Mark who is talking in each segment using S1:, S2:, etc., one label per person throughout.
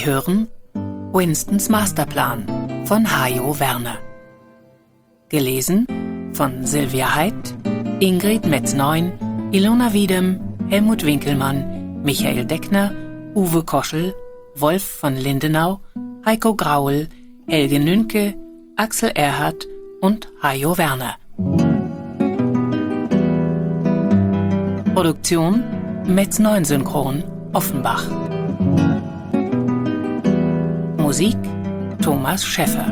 S1: Sie hören Winstons Masterplan von Hajo Werner. Gelesen von Sylvia Heidt, Ingrid Metz-Neun, Ilona Wiedem, Helmut Winkelmann, Michael Deckner, Uwe Koschel, Wolf von Lindenau, Heiko Graul, Helge Nünke, Axel Erhardt und Hajo Werner. Produktion Metz-Neun Synchron, Offenbach. Musik Thomas Schäffer.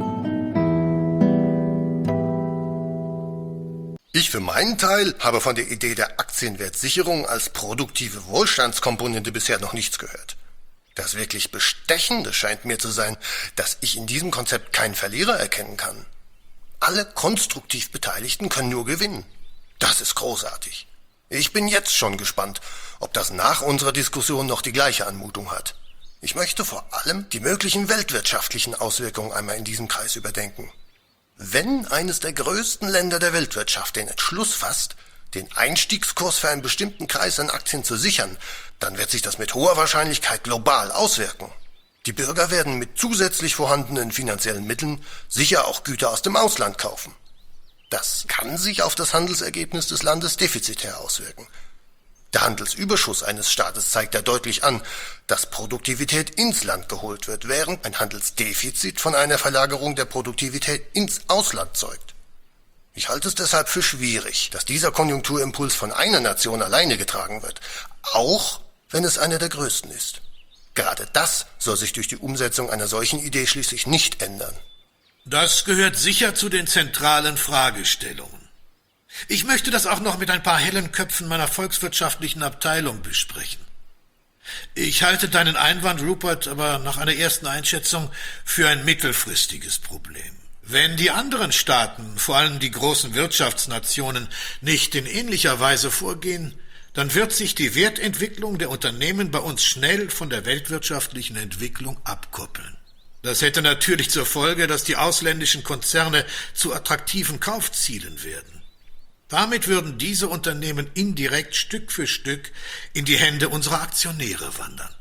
S2: Ich für meinen Teil habe von der Idee der Aktienwertsicherung als produktive Wohlstandskomponente bisher noch nichts gehört. Das wirklich Bestechende scheint mir zu sein, dass ich in diesem Konzept keinen Verlierer erkennen kann. Alle konstruktiv Beteiligten können nur gewinnen. Das ist großartig. Ich bin jetzt schon gespannt, ob das nach unserer Diskussion noch die gleiche Anmutung hat. Ich möchte vor allem die möglichen weltwirtschaftlichen Auswirkungen einmal in diesem Kreis überdenken. Wenn eines der größten Länder der Weltwirtschaft den Entschluss fasst, den Einstiegskurs für einen bestimmten Kreis an Aktien zu sichern, dann wird sich das mit hoher Wahrscheinlichkeit global auswirken. Die Bürger werden mit zusätzlich vorhandenen finanziellen Mitteln sicher auch Güter aus dem Ausland kaufen. Das kann sich auf das Handelsergebnis des Landes defizitär auswirken. Der Handelsüberschuss eines Staates zeigt ja deutlich an, dass Produktivität ins Land geholt wird, während ein Handelsdefizit von einer Verlagerung der Produktivität ins Ausland zeugt. Ich halte es deshalb für schwierig, dass dieser Konjunkturimpuls von einer Nation alleine getragen wird, auch wenn es einer der größten ist. Gerade das soll sich durch die Umsetzung einer solchen Idee schließlich nicht ändern.
S3: Das gehört sicher zu den zentralen Fragestellungen. Ich möchte das auch noch mit ein paar hellen Köpfen meiner volkswirtschaftlichen Abteilung besprechen. Ich halte deinen Einwand, Rupert, aber nach einer ersten Einschätzung für ein mittelfristiges Problem. Wenn die anderen Staaten, vor allem die großen Wirtschaftsnationen, nicht in ähnlicher Weise vorgehen, dann wird sich die Wertentwicklung der Unternehmen bei uns schnell von der weltwirtschaftlichen Entwicklung abkoppeln. Das hätte natürlich zur Folge, dass die ausländischen Konzerne zu attraktiven Kaufzielen werden. Damit würden diese Unternehmen indirekt Stück für Stück in die Hände unserer Aktionäre wandern.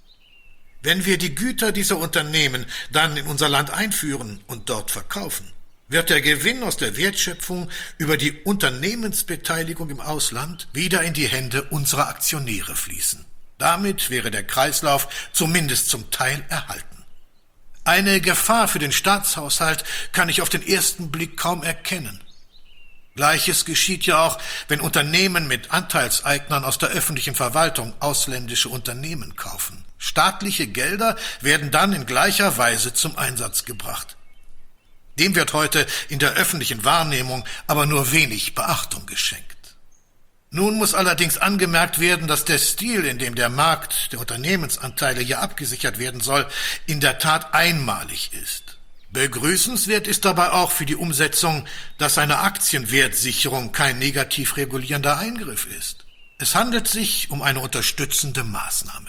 S3: Wenn wir die Güter dieser Unternehmen dann in unser Land einführen und dort verkaufen, wird der Gewinn aus der Wertschöpfung über die Unternehmensbeteiligung im Ausland wieder in die Hände unserer Aktionäre fließen. Damit wäre der Kreislauf zumindest zum Teil erhalten. Eine Gefahr für den Staatshaushalt kann ich auf den ersten Blick kaum erkennen. Gleiches geschieht ja auch, wenn Unternehmen mit Anteilseignern aus der öffentlichen Verwaltung ausländische Unternehmen kaufen. Staatliche Gelder werden dann in gleicher Weise zum Einsatz gebracht. Dem wird heute in der öffentlichen Wahrnehmung aber nur wenig Beachtung geschenkt. Nun muss allerdings angemerkt werden, dass der Stil, in dem der Markt der Unternehmensanteile hier abgesichert werden soll, in der Tat einmalig ist. Begrüßenswert ist dabei auch für die Umsetzung, dass eine Aktienwertsicherung kein negativ regulierender Eingriff ist. Es handelt sich um eine unterstützende Maßnahme.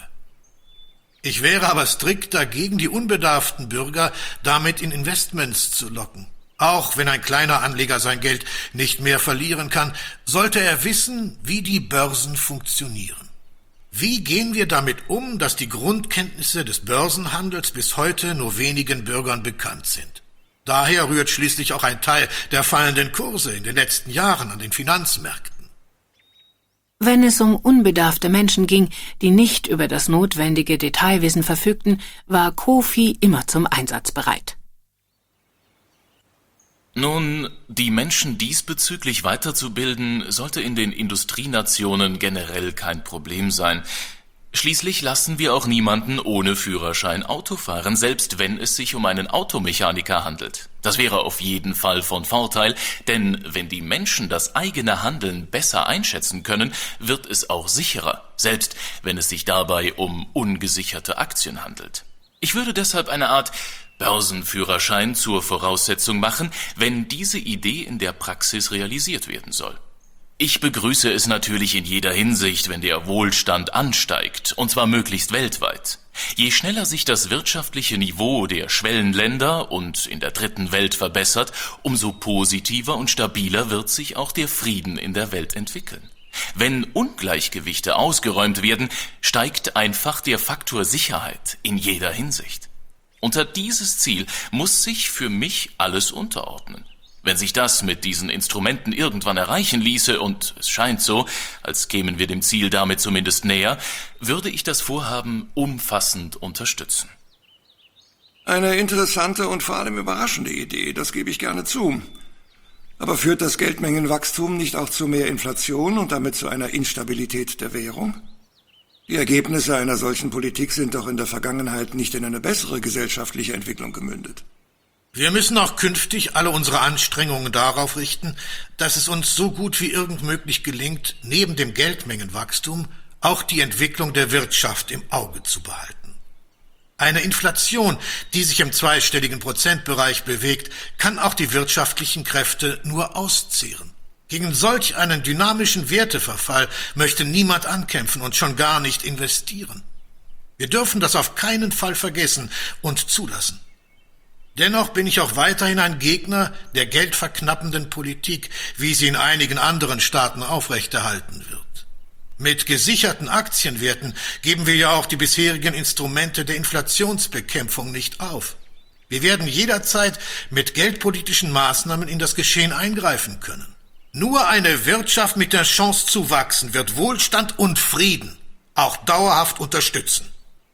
S3: Ich wäre aber strikt dagegen, die unbedarften Bürger damit in Investments zu locken. Auch wenn ein kleiner Anleger sein Geld nicht mehr verlieren kann, sollte er wissen, wie die Börsen funktionieren. Wie gehen wir damit um, dass die Grundkenntnisse des Börsenhandels bis heute nur wenigen Bürgern bekannt sind? Daher rührt schließlich auch ein Teil der fallenden Kurse in den letzten Jahren an den Finanzmärkten.
S1: Wenn es um unbedarfte Menschen ging, die nicht über das notwendige Detailwissen verfügten, war Kofi immer zum Einsatz bereit.
S4: Nun, die Menschen diesbezüglich weiterzubilden, sollte in den Industrienationen generell kein Problem sein. Schließlich lassen wir auch niemanden ohne Führerschein Auto fahren, selbst wenn es sich um einen Automechaniker handelt. Das wäre auf jeden Fall von Vorteil, denn wenn die Menschen das eigene Handeln besser einschätzen können, wird es auch sicherer, selbst wenn es sich dabei um ungesicherte Aktien handelt. Ich würde deshalb eine Art Börsenführerschein zur Voraussetzung machen, wenn diese Idee in der Praxis realisiert werden soll. Ich begrüße es natürlich in jeder Hinsicht, wenn der Wohlstand ansteigt, und zwar möglichst weltweit. Je schneller sich das wirtschaftliche Niveau der Schwellenländer und in der dritten Welt verbessert, umso positiver und stabiler wird sich auch der Frieden in der Welt entwickeln. Wenn Ungleichgewichte ausgeräumt werden, steigt einfach der Faktor Sicherheit in jeder Hinsicht. Unter dieses Ziel muss sich für mich alles unterordnen. Wenn sich das mit diesen Instrumenten irgendwann erreichen ließe, und es scheint so, als kämen wir dem Ziel damit zumindest näher, würde ich das Vorhaben umfassend unterstützen.
S5: Eine interessante und vor allem überraschende Idee, das gebe ich gerne zu. Aber führt das Geldmengenwachstum nicht auch zu mehr Inflation und damit zu einer Instabilität der Währung? Die Ergebnisse einer solchen Politik sind doch in der Vergangenheit nicht in eine bessere gesellschaftliche Entwicklung gemündet.
S3: Wir müssen auch künftig alle unsere Anstrengungen darauf richten, dass es uns so gut wie irgend möglich gelingt, neben dem Geldmengenwachstum auch die Entwicklung der Wirtschaft im Auge zu behalten. Eine Inflation, die sich im zweistelligen Prozentbereich bewegt, kann auch die wirtschaftlichen Kräfte nur auszehren. Gegen solch einen dynamischen Werteverfall möchte niemand ankämpfen und schon gar nicht investieren. Wir dürfen das auf keinen Fall vergessen und zulassen. Dennoch bin ich auch weiterhin ein Gegner der geldverknappenden Politik, wie sie in einigen anderen Staaten aufrechterhalten wird. Mit gesicherten Aktienwerten geben wir ja auch die bisherigen Instrumente der Inflationsbekämpfung nicht auf. Wir werden jederzeit mit geldpolitischen Maßnahmen in das Geschehen eingreifen können. Nur eine Wirtschaft mit der Chance zu wachsen wird Wohlstand und Frieden auch dauerhaft unterstützen.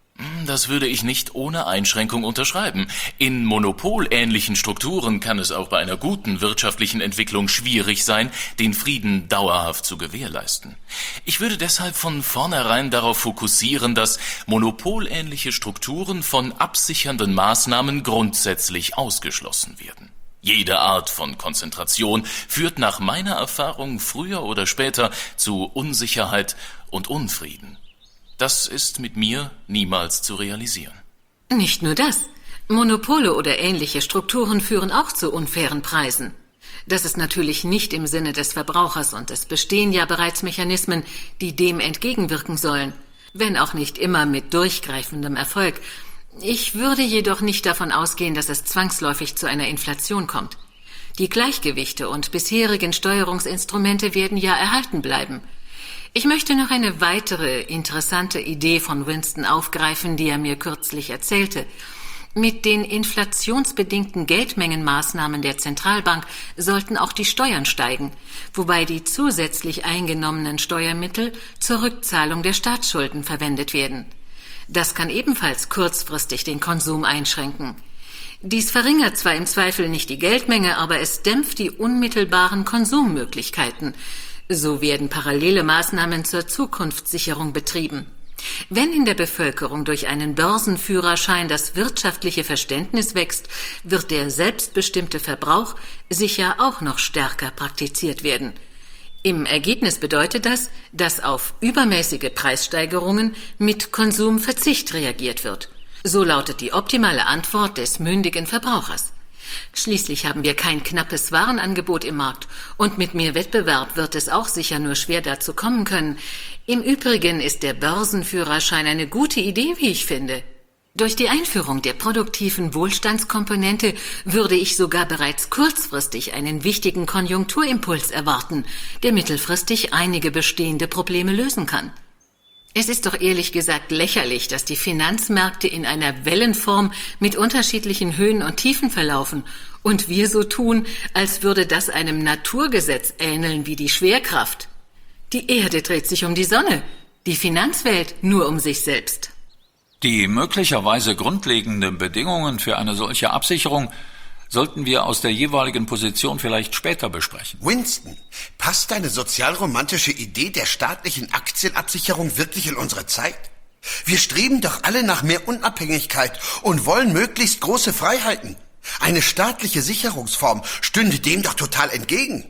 S4: Das würde ich nicht ohne Einschränkung unterschreiben. In monopolähnlichen Strukturen kann es auch bei einer guten wirtschaftlichen Entwicklung schwierig sein, den Frieden dauerhaft zu gewährleisten. Ich würde deshalb von vornherein darauf fokussieren, dass monopolähnliche Strukturen von absichernden Maßnahmen grundsätzlich ausgeschlossen werden. Jede Art von Konzentration führt nach meiner Erfahrung früher oder später zu Unsicherheit und Unfrieden. Das ist mit mir niemals zu realisieren.
S6: Nicht nur das. Monopole oder ähnliche Strukturen führen auch zu unfairen Preisen. Das ist natürlich nicht im Sinne des Verbrauchers und es bestehen ja bereits Mechanismen, die dem entgegenwirken sollen, wenn auch nicht immer mit durchgreifendem Erfolg. Ich würde jedoch nicht davon ausgehen, dass es zwangsläufig zu einer Inflation kommt. Die Gleichgewichte und bisherigen Steuerungsinstrumente werden ja erhalten bleiben. Ich möchte noch eine weitere interessante Idee von Winston aufgreifen, die er mir kürzlich erzählte. Mit den inflationsbedingten Geldmengenmaßnahmen der Zentralbank sollten auch die Steuern steigen, wobei die zusätzlich eingenommenen Steuermittel zur Rückzahlung der Staatsschulden verwendet werden. Das kann ebenfalls kurzfristig den Konsum einschränken. Dies verringert zwar im Zweifel nicht die Geldmenge, aber es dämpft die unmittelbaren Konsummöglichkeiten. So werden parallele Maßnahmen zur Zukunftssicherung betrieben. Wenn in der Bevölkerung durch einen Börsenführerschein das wirtschaftliche Verständnis wächst, wird der selbstbestimmte Verbrauch sicher auch noch stärker praktiziert werden. Im Ergebnis bedeutet das, dass auf übermäßige Preissteigerungen mit Konsumverzicht reagiert wird. So lautet die optimale Antwort des mündigen Verbrauchers. Schließlich haben wir kein knappes Warenangebot im Markt und mit mehr Wettbewerb wird es auch sicher nur schwer dazu kommen können. Im Übrigen ist der Börsenführerschein eine gute Idee, wie ich finde. Durch die Einführung der produktiven Wohlstandskomponente würde ich sogar bereits kurzfristig einen wichtigen Konjunkturimpuls erwarten, der mittelfristig einige bestehende Probleme lösen kann. Es ist doch ehrlich gesagt lächerlich, dass die Finanzmärkte in einer Wellenform mit unterschiedlichen Höhen und Tiefen verlaufen und wir so tun, als würde das einem Naturgesetz ähneln wie die Schwerkraft. Die Erde dreht sich um die Sonne, die Finanzwelt nur um sich selbst.
S7: Die möglicherweise grundlegenden Bedingungen für eine solche Absicherung sollten wir aus der jeweiligen Position vielleicht später besprechen.
S2: Winston, passt deine sozialromantische Idee der staatlichen Aktienabsicherung wirklich in unsere Zeit? Wir streben doch alle nach mehr Unabhängigkeit und wollen möglichst große Freiheiten. Eine staatliche Sicherungsform stünde dem doch total entgegen.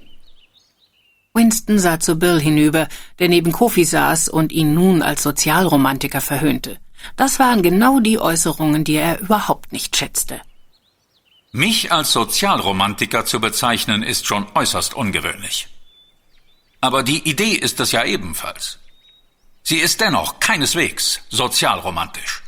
S1: Winston sah zu Bill hinüber, der neben Kofi saß und ihn nun als Sozialromantiker verhöhnte. Das waren genau die Äußerungen, die er überhaupt nicht schätzte.
S7: Mich als Sozialromantiker zu bezeichnen, ist schon äußerst ungewöhnlich. Aber die Idee ist es ja ebenfalls. Sie ist dennoch keineswegs sozialromantisch.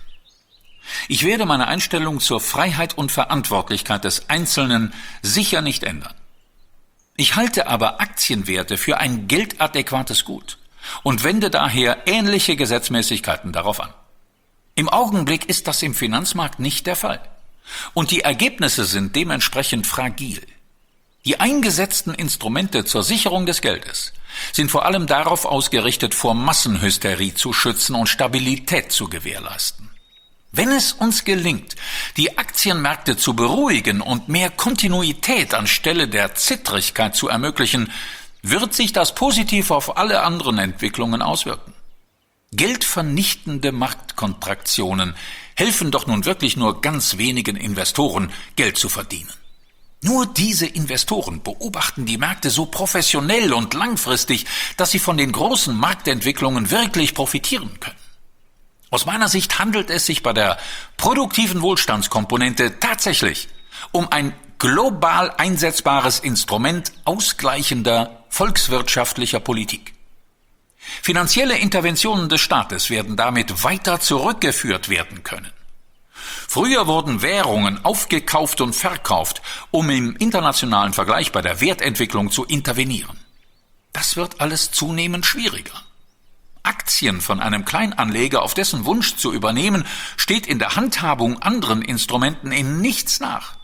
S7: Ich werde meine Einstellung zur Freiheit und Verantwortlichkeit des Einzelnen sicher nicht ändern. Ich halte aber Aktienwerte für ein geldadäquates Gut und wende daher ähnliche Gesetzmäßigkeiten darauf an. Im Augenblick ist das im Finanzmarkt nicht der Fall. Und die Ergebnisse sind dementsprechend fragil. Die eingesetzten Instrumente zur Sicherung des Geldes sind vor allem darauf ausgerichtet, vor Massenhysterie zu schützen und Stabilität zu gewährleisten. Wenn es uns gelingt, die Aktienmärkte zu beruhigen und mehr Kontinuität anstelle der Zittrigkeit zu ermöglichen, wird sich das positiv auf alle anderen Entwicklungen auswirken. Geldvernichtende Marktkontraktionen helfen doch nun wirklich nur ganz wenigen Investoren, Geld zu verdienen. Nur diese Investoren beobachten die Märkte so professionell und langfristig, dass sie von den großen Marktentwicklungen wirklich profitieren können. Aus meiner Sicht handelt es sich bei der produktiven Wohlstandskomponente tatsächlich um ein global einsetzbares Instrument ausgleichender volkswirtschaftlicher Politik. Finanzielle Interventionen des Staates werden damit weiter zurückgeführt werden können. Früher wurden Währungen aufgekauft und verkauft, um im internationalen Vergleich bei der Wertentwicklung zu intervenieren. Das wird alles zunehmend schwieriger. Aktien von einem Kleinanleger auf dessen Wunsch zu übernehmen, steht in der Handhabung anderen Instrumenten in nichts nach.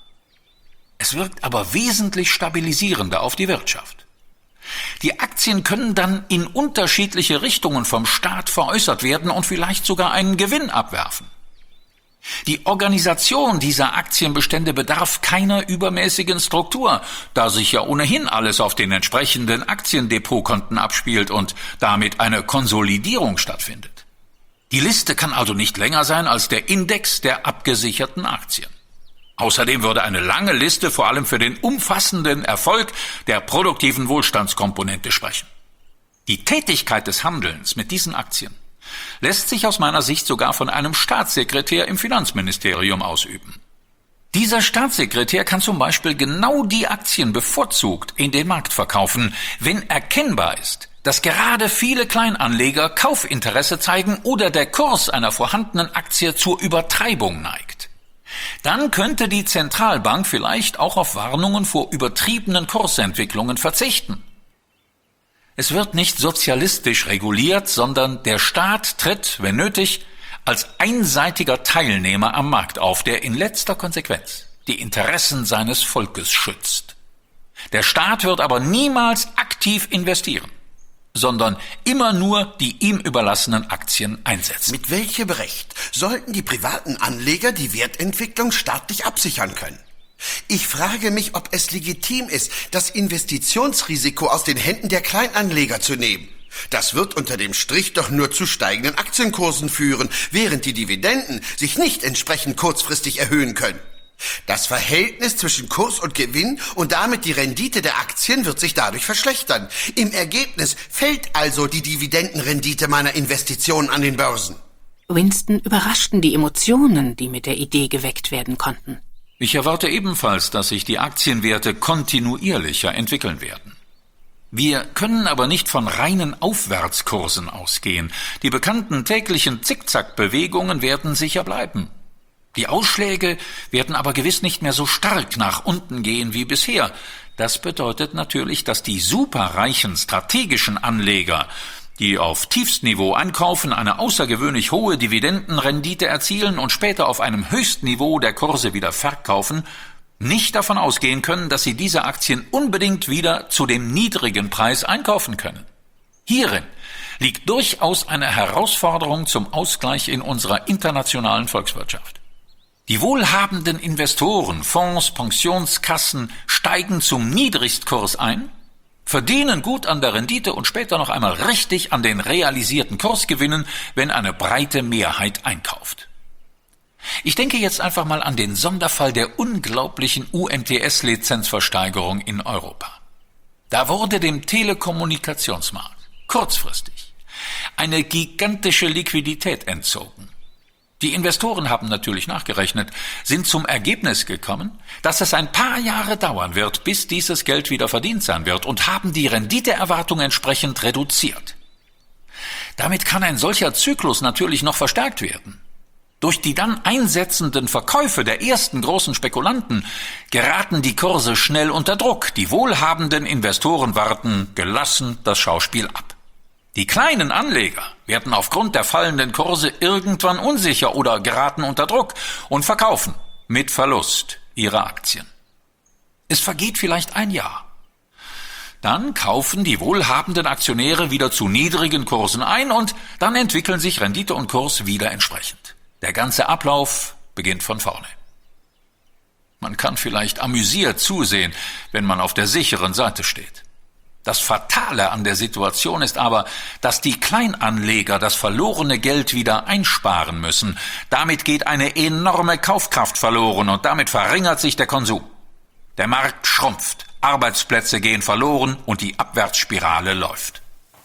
S7: Es wirkt aber wesentlich stabilisierender auf die Wirtschaft. Die Aktien können dann in unterschiedliche Richtungen vom Staat veräußert werden und vielleicht sogar einen Gewinn abwerfen. Die Organisation dieser Aktienbestände bedarf keiner übermäßigen Struktur, da sich ja ohnehin alles auf den entsprechenden Aktiendepotkonten abspielt und damit eine Konsolidierung stattfindet. Die Liste kann also nicht länger sein als der Index der abgesicherten Aktien. Außerdem würde eine lange Liste vor allem für den umfassenden Erfolg der produktiven Wohlstandskomponente sprechen. Die Tätigkeit des Handelns mit diesen Aktien lässt sich aus meiner Sicht sogar von einem Staatssekretär im Finanzministerium ausüben. Dieser Staatssekretär kann zum Beispiel genau die Aktien bevorzugt in den Markt verkaufen, wenn erkennbar ist, dass gerade viele Kleinanleger Kaufinteresse zeigen oder der Kurs einer vorhandenen Aktie zur Übertreibung neigt. Dann könnte die Zentralbank vielleicht auch auf Warnungen vor übertriebenen Kursentwicklungen verzichten. Es wird nicht sozialistisch reguliert, sondern der Staat tritt, wenn nötig, als einseitiger Teilnehmer am Markt auf, der in letzter Konsequenz die Interessen seines Volkes schützt. Der Staat wird aber niemals aktiv investieren, sondern immer nur die ihm überlassenen Aktien einsetzen.
S8: Mit welchem Recht sollten die privaten Anleger die Wertentwicklung staatlich absichern können? Ich frage mich, ob es legitim ist, das Investitionsrisiko aus den Händen der Kleinanleger zu nehmen. Das wird unter dem Strich doch nur zu steigenden Aktienkursen führen, während die Dividenden sich nicht entsprechend kurzfristig erhöhen können. Das Verhältnis zwischen Kurs und Gewinn und damit die Rendite der Aktien wird sich dadurch verschlechtern. Im Ergebnis fällt also die Dividendenrendite meiner Investitionen an den Börsen.
S1: Winston überraschten die Emotionen, die mit der Idee geweckt werden konnten.
S7: Ich erwarte ebenfalls, dass sich die Aktienwerte kontinuierlicher entwickeln werden. Wir können aber nicht von reinen Aufwärtskursen ausgehen. Die bekannten täglichen Zickzackbewegungen werden sicher bleiben. Die Ausschläge werden aber gewiss nicht mehr so stark nach unten gehen wie bisher. Das bedeutet natürlich, dass die superreichen strategischen Anleger, die auf Tiefstniveau einkaufen, eine außergewöhnlich hohe Dividendenrendite erzielen und später auf einem Höchstniveau der Kurse wieder verkaufen, nicht davon ausgehen können, dass sie diese Aktien unbedingt wieder zu dem niedrigen Preis einkaufen können. Hierin liegt durchaus eine Herausforderung zum Ausgleich in unserer internationalen Volkswirtschaft. Die wohlhabenden Investoren, Fonds, Pensionskassen steigen zum Niedrigstkurs ein, verdienen gut an der Rendite und später noch einmal richtig an den realisierten Kursgewinnen, wenn eine breite Mehrheit einkauft. Ich denke jetzt einfach mal an den Sonderfall der unglaublichen UMTS-Lizenzversteigerung in Europa. Da wurde dem Telekommunikationsmarkt kurzfristig eine gigantische Liquidität entzogen. Die Investoren haben natürlich nachgerechnet, sind zum Ergebnis gekommen, dass es ein paar Jahre dauern wird, bis dieses Geld wieder verdient sein wird und haben die Renditeerwartung entsprechend reduziert. Damit kann ein solcher Zyklus natürlich noch verstärkt werden. Durch die dann einsetzenden Verkäufe der ersten großen Spekulanten geraten die Kurse schnell unter Druck. Die wohlhabenden Investoren warten gelassen das Schauspiel ab. Die kleinen Anleger werden aufgrund der fallenden Kurse irgendwann unsicher oder geraten unter Druck und verkaufen mit Verlust ihre Aktien. Es vergeht vielleicht ein Jahr. Dann kaufen die wohlhabenden Aktionäre wieder zu niedrigen Kursen ein und dann entwickeln sich Rendite und Kurs wieder entsprechend. Der ganze Ablauf beginnt von vorne. Man kann vielleicht amüsiert zusehen, wenn man auf der sicheren Seite steht. Das Fatale an der Situation ist aber, dass die Kleinanleger das verlorene Geld wieder einsparen müssen. Damit geht eine enorme Kaufkraft verloren und damit verringert sich der Konsum. Der Markt schrumpft, Arbeitsplätze gehen verloren und die Abwärtsspirale läuft.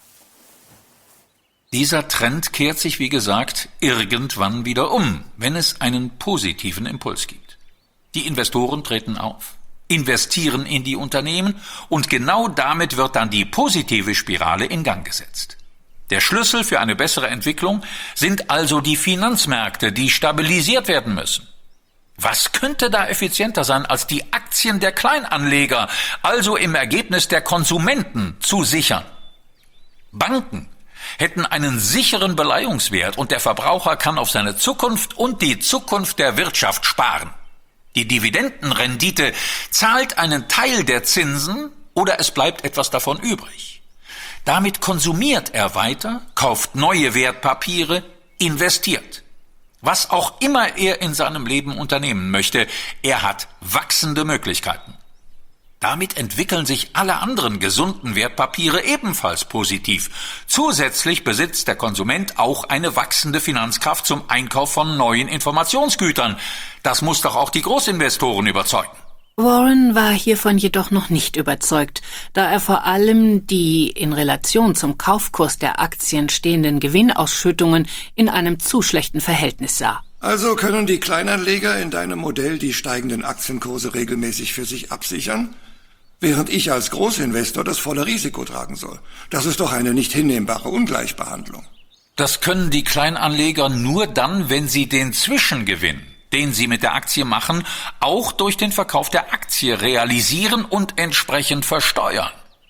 S7: Dieser Trend kehrt sich, wie gesagt, irgendwann wieder um, wenn es einen positiven Impuls gibt. Die Investoren treten auf, investieren in die Unternehmen und genau damit wird dann die positive Spirale in Gang gesetzt. Der Schlüssel für eine bessere Entwicklung sind also die Finanzmärkte, die stabilisiert werden müssen. Was könnte da effizienter sein, als die Aktien der Kleinanleger, also im Ergebnis der Konsumenten, zu sichern? Banken hätten einen sicheren Beleihungswert und der Verbraucher kann auf seine Zukunft und die Zukunft der Wirtschaft sparen. Die Dividendenrendite zahlt einen Teil der Zinsen oder es bleibt etwas davon übrig. Damit konsumiert er weiter, kauft neue Wertpapiere, investiert. Was auch immer er in seinem Leben unternehmen möchte, er hat wachsende Möglichkeiten. Damit entwickeln sich alle anderen gesunden Wertpapiere ebenfalls positiv. Zusätzlich besitzt der Konsument auch eine wachsende Finanzkraft zum Einkauf von neuen Informationsgütern. Das muss doch auch die Großinvestoren überzeugen.
S1: Warren war hiervon jedoch noch nicht überzeugt, da er vor allem die in Relation zum Kaufkurs der Aktien stehenden Gewinnausschüttungen in einem zu schlechten Verhältnis sah.
S5: Also können die Kleinanleger in deinem Modell die steigenden Aktienkurse regelmäßig für sich absichern, während ich als Großinvestor das volle Risiko tragen soll. Das ist doch eine nicht hinnehmbare Ungleichbehandlung.
S7: Das können die Kleinanleger nur dann, wenn sie den Zwischengewinn, den sie mit der Aktie machen, auch durch den Verkauf der Aktie realisieren und entsprechend versteuern.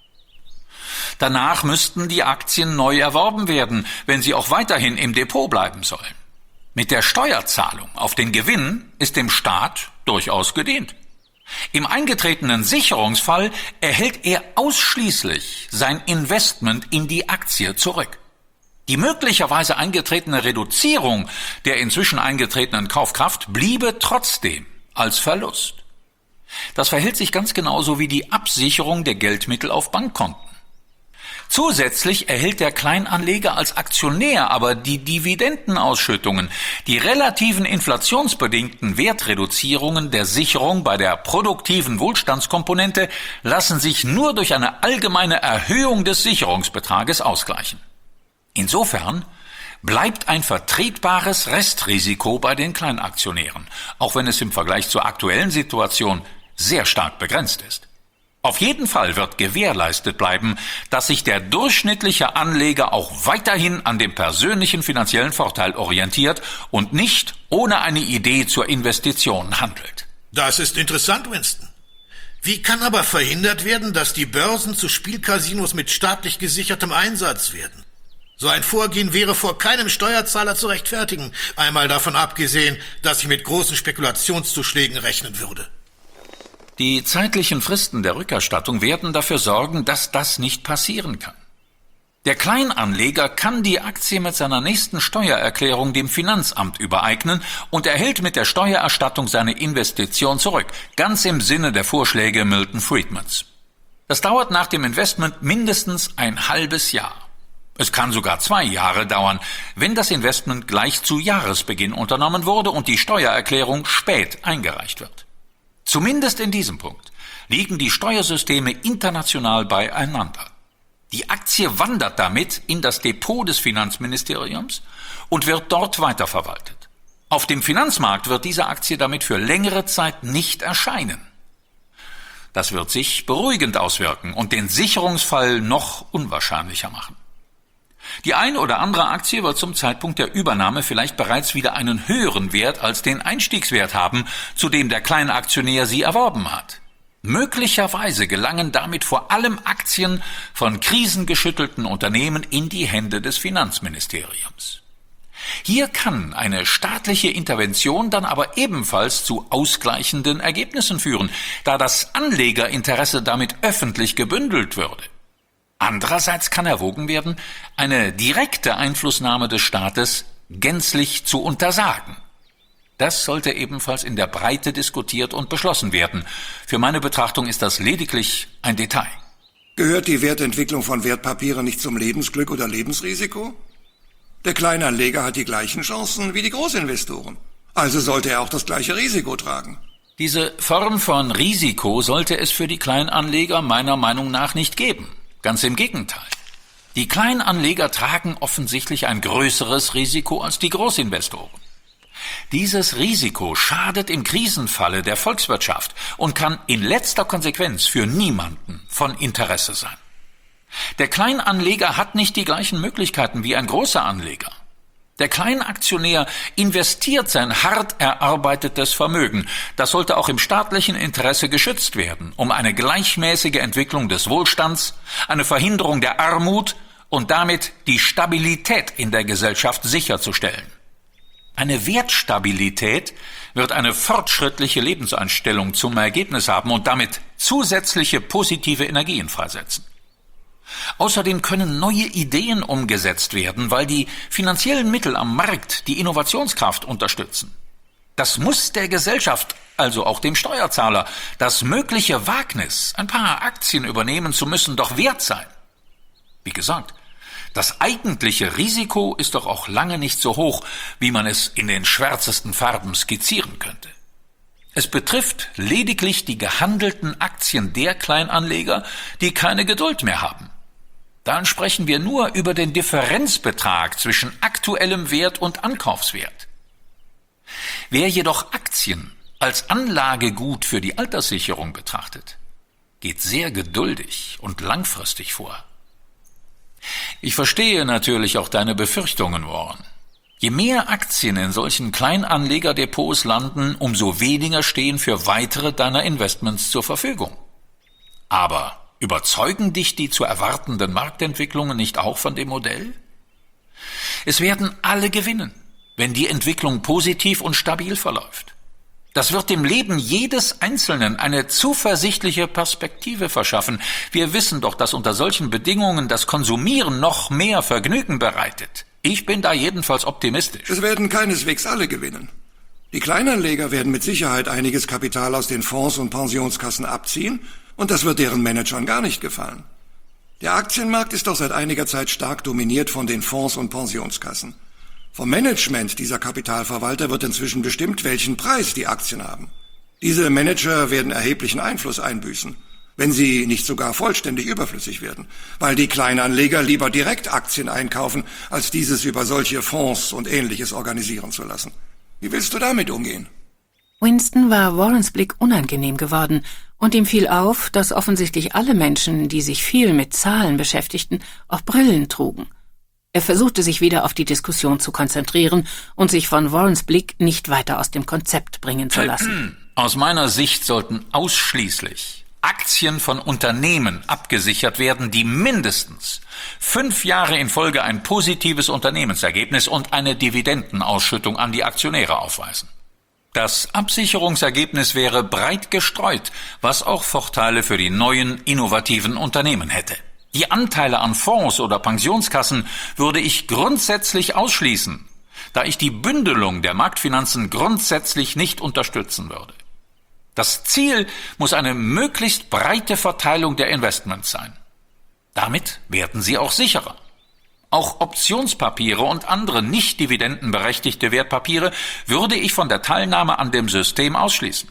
S7: Danach müssten die Aktien neu erworben werden, wenn sie auch weiterhin im Depot bleiben sollen. Mit der Steuerzahlung auf den Gewinn ist dem Staat durchaus gedient. Im eingetretenen Sicherungsfall erhält er ausschließlich sein Investment in die Aktie zurück. Die möglicherweise eingetretene Reduzierung der inzwischen eingetretenen Kaufkraft bliebe trotzdem als Verlust. Das verhält sich ganz genauso wie die Absicherung der Geldmittel auf Bankkonten. Zusätzlich erhält der Kleinanleger als Aktionär aber die Dividendenausschüttungen, die relativen inflationsbedingten Wertreduzierungen der Sicherung bei der produktiven Wohlstandskomponente lassen sich nur durch eine allgemeine Erhöhung des Sicherungsbetrages ausgleichen. Insofern bleibt ein vertretbares Restrisiko bei den Kleinaktionären, auch wenn es im Vergleich zur aktuellen Situation sehr stark begrenzt ist. Auf jeden Fall wird gewährleistet bleiben, dass sich der durchschnittliche Anleger auch weiterhin an dem persönlichen finanziellen Vorteil orientiert und nicht ohne eine Idee zur Investition handelt.
S3: Das ist interessant, Winston. Wie kann aber verhindert werden, dass die Börsen zu Spielcasinos mit staatlich gesichertem Einsatz werden? So ein Vorgehen wäre vor keinem Steuerzahler zu rechtfertigen, einmal davon abgesehen, dass ich mit großen Spekulationszuschlägen rechnen würde.
S7: Die zeitlichen Fristen der Rückerstattung werden dafür sorgen, dass das nicht passieren kann. Der Kleinanleger kann die Aktie mit seiner nächsten Steuererklärung dem Finanzamt übereignen und erhält mit der Steuererstattung seine Investition zurück, ganz im Sinne der Vorschläge Milton Friedmans. Das dauert nach dem Investment mindestens ein halbes Jahr. Es kann sogar 2 Jahre dauern, wenn das Investment gleich zu Jahresbeginn unternommen wurde und die Steuererklärung spät eingereicht wird. Zumindest in diesem Punkt liegen die Steuersysteme international beieinander. Die Aktie wandert damit in das Depot des Finanzministeriums und wird dort weiterverwaltet. Auf dem Finanzmarkt wird diese Aktie damit für längere Zeit nicht erscheinen. Das wird sich beruhigend auswirken und den Sicherungsfall noch unwahrscheinlicher machen. Die ein oder andere Aktie wird zum Zeitpunkt der Übernahme vielleicht bereits wieder einen höheren Wert als den Einstiegswert haben, zu dem der Kleinaktionär sie erworben hat. Möglicherweise gelangen damit vor allem Aktien von krisengeschüttelten Unternehmen in die Hände des Finanzministeriums. Hier kann eine staatliche Intervention dann aber ebenfalls zu ausgleichenden Ergebnissen führen, da das Anlegerinteresse damit öffentlich gebündelt würde. Andererseits kann erwogen werden, eine direkte Einflussnahme des Staates gänzlich zu untersagen. Das sollte ebenfalls in der Breite diskutiert und beschlossen werden. Für meine Betrachtung ist das lediglich ein Detail.
S5: Gehört die Wertentwicklung von Wertpapieren nicht zum Lebensglück oder Lebensrisiko? Der Kleinanleger hat die gleichen Chancen wie die Großinvestoren. Also sollte er auch das gleiche Risiko tragen.
S7: Diese Form von Risiko sollte es für die Kleinanleger meiner Meinung nach nicht geben. Ganz im Gegenteil. Die Kleinanleger tragen offensichtlich ein größeres Risiko als die Großinvestoren. Dieses Risiko schadet im Krisenfalle der Volkswirtschaft und kann in letzter Konsequenz für niemanden von Interesse sein. Der Kleinanleger hat nicht die gleichen Möglichkeiten wie ein großer Anleger. Der Kleinaktionär investiert sein hart erarbeitetes Vermögen. Das sollte auch im staatlichen Interesse geschützt werden, um eine gleichmäßige Entwicklung des Wohlstands, eine Verhinderung der Armut und damit die Stabilität in der Gesellschaft sicherzustellen. Eine Wertstabilität wird eine fortschrittliche Lebenseinstellung zum Ergebnis haben und damit zusätzliche positive Energien freisetzen. Außerdem können neue Ideen umgesetzt werden, weil die finanziellen Mittel am Markt die Innovationskraft unterstützen. Das muss der Gesellschaft, also auch dem Steuerzahler, das mögliche Wagnis, ein paar Aktien übernehmen zu müssen, doch wert sein. Wie gesagt, das eigentliche Risiko ist doch auch lange nicht so hoch, wie man es in den schwärzesten Farben skizzieren könnte. Es betrifft lediglich die gehandelten Aktien der Kleinanleger, die keine Geduld mehr haben. Dann sprechen wir nur über den Differenzbetrag zwischen aktuellem Wert und Ankaufswert. Wer jedoch Aktien als Anlagegut für die Alterssicherung betrachtet, geht sehr geduldig und langfristig vor. Ich verstehe natürlich auch deine Befürchtungen, Warren. Je mehr Aktien in solchen Kleinanlegerdepots landen, umso weniger stehen für weitere deiner Investments zur Verfügung. Aber überzeugen dich die zu erwartenden Marktentwicklungen nicht auch von dem Modell? Es werden alle gewinnen, wenn die Entwicklung positiv und stabil verläuft. Das wird dem Leben jedes Einzelnen eine zuversichtliche Perspektive verschaffen. Wir wissen doch, dass unter solchen Bedingungen das Konsumieren noch mehr Vergnügen bereitet. Ich bin da jedenfalls optimistisch.
S5: Es werden keineswegs alle gewinnen. Die Kleinanleger werden mit Sicherheit einiges Kapital aus den Fonds und Pensionskassen abziehen, und das wird deren Managern gar nicht gefallen. Der Aktienmarkt ist doch seit einiger Zeit stark dominiert von den Fonds und Pensionskassen. Vom Management dieser Kapitalverwalter wird inzwischen bestimmt, welchen Preis die Aktien haben. Diese Manager werden erheblichen Einfluss einbüßen, wenn sie nicht sogar vollständig überflüssig werden, weil die Kleinanleger lieber direkt Aktien einkaufen, als dieses über solche Fonds und Ähnliches organisieren zu lassen. Wie willst du damit umgehen?
S1: Winston war Warrens Blick unangenehm geworden, und ihm fiel auf, dass offensichtlich alle Menschen, die sich viel mit Zahlen beschäftigten, auch Brillen trugen. Er versuchte sich wieder auf die Diskussion zu konzentrieren und sich von Warrens Blick nicht weiter aus dem Konzept bringen zu lassen.
S7: Aus meiner Sicht sollten ausschließlich Aktien von Unternehmen abgesichert werden, die mindestens 5 Jahre in Folge ein positives Unternehmensergebnis und eine Dividendenausschüttung an die Aktionäre aufweisen. Das Absicherungsergebnis wäre breit gestreut, was auch Vorteile für die neuen, innovativen Unternehmen hätte. Die Anteile an Fonds oder Pensionskassen würde ich grundsätzlich ausschließen, da ich die Bündelung der Marktfinanzen grundsätzlich nicht unterstützen würde. Das Ziel muss eine möglichst breite Verteilung der Investments sein. Damit werden sie auch sicherer. Auch Optionspapiere und andere nicht dividendenberechtigte Wertpapiere würde ich von der Teilnahme an dem System ausschließen.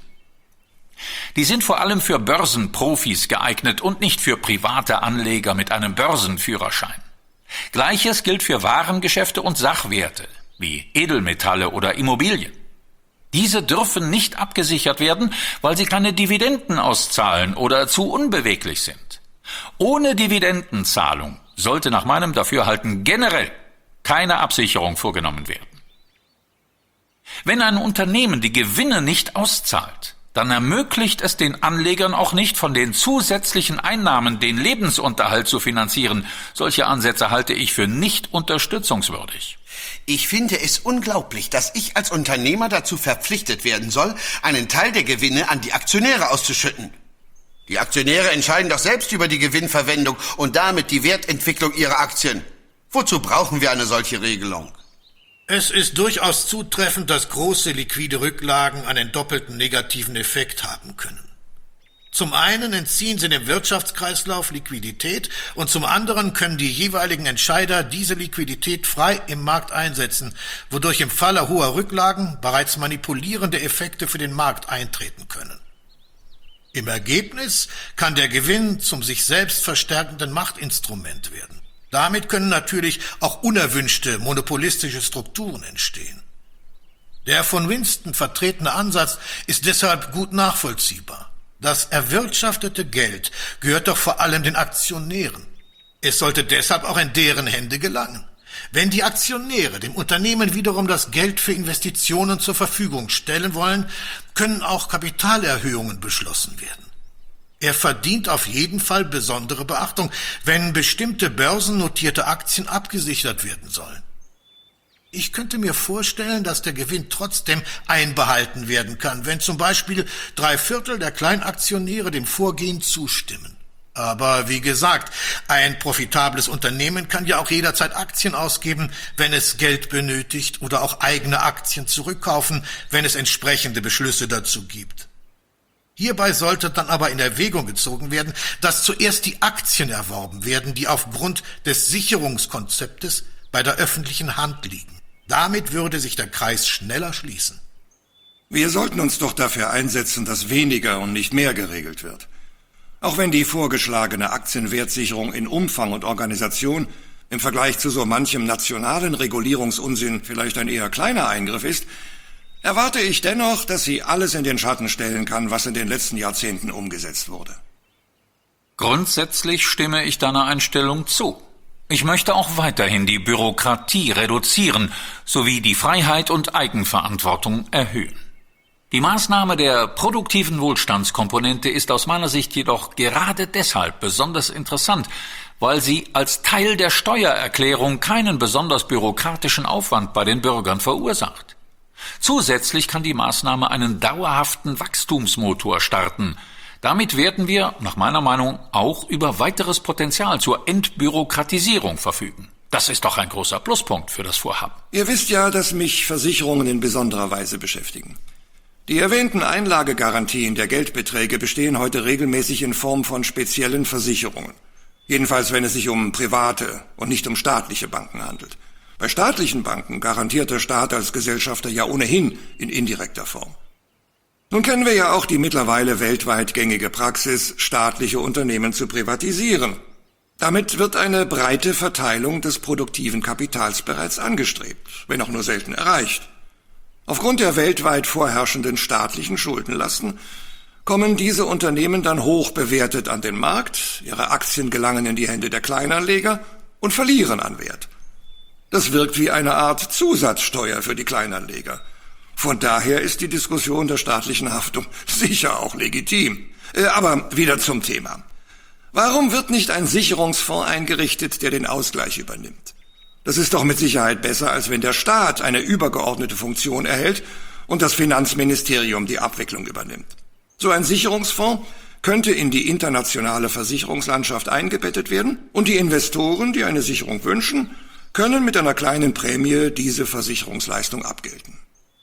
S7: Die sind vor allem für Börsenprofis geeignet und nicht für private Anleger mit einem Börsenführerschein. Gleiches gilt für Warengeschäfte und Sachwerte, wie Edelmetalle oder Immobilien. Diese dürfen nicht abgesichert werden, weil sie keine Dividenden auszahlen oder zu unbeweglich sind. Ohne Dividendenzahlung sollte nach meinem Dafürhalten generell keine Absicherung vorgenommen werden. Wenn ein Unternehmen die Gewinne nicht auszahlt, dann ermöglicht es den Anlegern auch nicht, von den zusätzlichen Einnahmen den Lebensunterhalt zu finanzieren. Solche Ansätze halte ich für nicht unterstützungswürdig.
S8: Ich finde es unglaublich, dass ich als Unternehmer dazu verpflichtet werden soll, einen Teil der Gewinne an die Aktionäre auszuschütten. Die Aktionäre entscheiden doch selbst über die Gewinnverwendung und damit die Wertentwicklung ihrer Aktien. Wozu brauchen wir eine solche Regelung?
S3: Es ist durchaus zutreffend, dass große liquide Rücklagen einen doppelten negativen Effekt haben können. Zum einen entziehen sie dem Wirtschaftskreislauf Liquidität und zum anderen können die jeweiligen Entscheider diese Liquidität frei im Markt einsetzen, wodurch im Falle hoher Rücklagen bereits manipulierende Effekte für den Markt eintreten können. Im Ergebnis kann der Gewinn zum sich selbst verstärkenden Machtinstrument werden. Damit können natürlich auch unerwünschte monopolistische Strukturen entstehen. Der von Winston vertretene Ansatz ist deshalb gut nachvollziehbar. Das erwirtschaftete Geld gehört doch vor allem den Aktionären. Es sollte deshalb auch in deren Hände gelangen. Wenn die Aktionäre dem Unternehmen wiederum das Geld für Investitionen zur Verfügung stellen wollen, können auch Kapitalerhöhungen beschlossen werden. Er verdient auf jeden Fall besondere Beachtung, wenn bestimmte börsennotierte Aktien abgesichert werden sollen. Ich könnte mir vorstellen, dass der Gewinn trotzdem einbehalten werden kann, wenn zum Beispiel 3/4 der Kleinaktionäre dem Vorgehen zustimmen. Aber wie gesagt, ein profitables Unternehmen kann ja auch jederzeit Aktien ausgeben, wenn es Geld benötigt, oder auch eigene Aktien zurückkaufen, wenn es entsprechende Beschlüsse dazu gibt. Hierbei sollte dann aber in Erwägung gezogen werden, dass zuerst die Aktien erworben werden, die aufgrund des Sicherungskonzeptes bei der öffentlichen Hand liegen. Damit würde sich der Kreis schneller schließen.
S5: Wir sollten uns doch dafür einsetzen, dass weniger und nicht mehr geregelt wird. Auch wenn die vorgeschlagene Aktienwertsicherung in Umfang und Organisation im Vergleich zu so manchem nationalen Regulierungsunsinn vielleicht ein eher kleiner Eingriff ist, erwarte ich dennoch, dass sie alles in den Schatten stellen kann, was in den letzten Jahrzehnten umgesetzt wurde.
S7: Grundsätzlich stimme ich deiner Einstellung zu. Ich möchte auch weiterhin die Bürokratie reduzieren sowie die Freiheit und Eigenverantwortung erhöhen. Die Maßnahme der produktiven Wohlstandskomponente ist aus meiner Sicht jedoch gerade deshalb besonders interessant, weil sie als Teil der Steuererklärung keinen besonders bürokratischen Aufwand bei den Bürgern verursacht. Zusätzlich kann die Maßnahme einen dauerhaften Wachstumsmotor starten. Damit werden wir, nach meiner Meinung, auch über weiteres Potenzial zur Entbürokratisierung verfügen. Das ist doch ein großer Pluspunkt für das Vorhaben.
S5: Ihr wisst ja, dass mich Versicherungen in besonderer Weise beschäftigen. Die erwähnten Einlagegarantien der Geldbeträge bestehen heute regelmäßig in Form von speziellen Versicherungen. Jedenfalls, wenn es sich um private und nicht um staatliche Banken handelt. Bei staatlichen Banken garantiert der Staat als Gesellschafter ja ohnehin in indirekter Form. Nun kennen wir ja auch die mittlerweile weltweit gängige Praxis, staatliche Unternehmen zu privatisieren. Damit wird eine breite Verteilung des produktiven Kapitals bereits angestrebt, wenn auch nur selten erreicht. Aufgrund der weltweit vorherrschenden staatlichen Schuldenlasten kommen diese Unternehmen dann hoch bewertet an den Markt, ihre Aktien gelangen in die Hände der Kleinanleger und verlieren an Wert. Das wirkt wie eine Art Zusatzsteuer für die Kleinanleger. Von daher ist die Diskussion der staatlichen Haftung sicher auch legitim. Aber wieder zum Thema. Warum wird nicht ein Sicherungsfonds eingerichtet, der den Ausgleich übernimmt? Das ist doch mit Sicherheit besser, als wenn der Staat eine übergeordnete Funktion erhält und das Finanzministerium die Abwicklung übernimmt. So ein Sicherungsfonds könnte in die internationale Versicherungslandschaft eingebettet werden und die Investoren, die eine Sicherung wünschen, können mit einer kleinen Prämie diese Versicherungsleistung abgelten.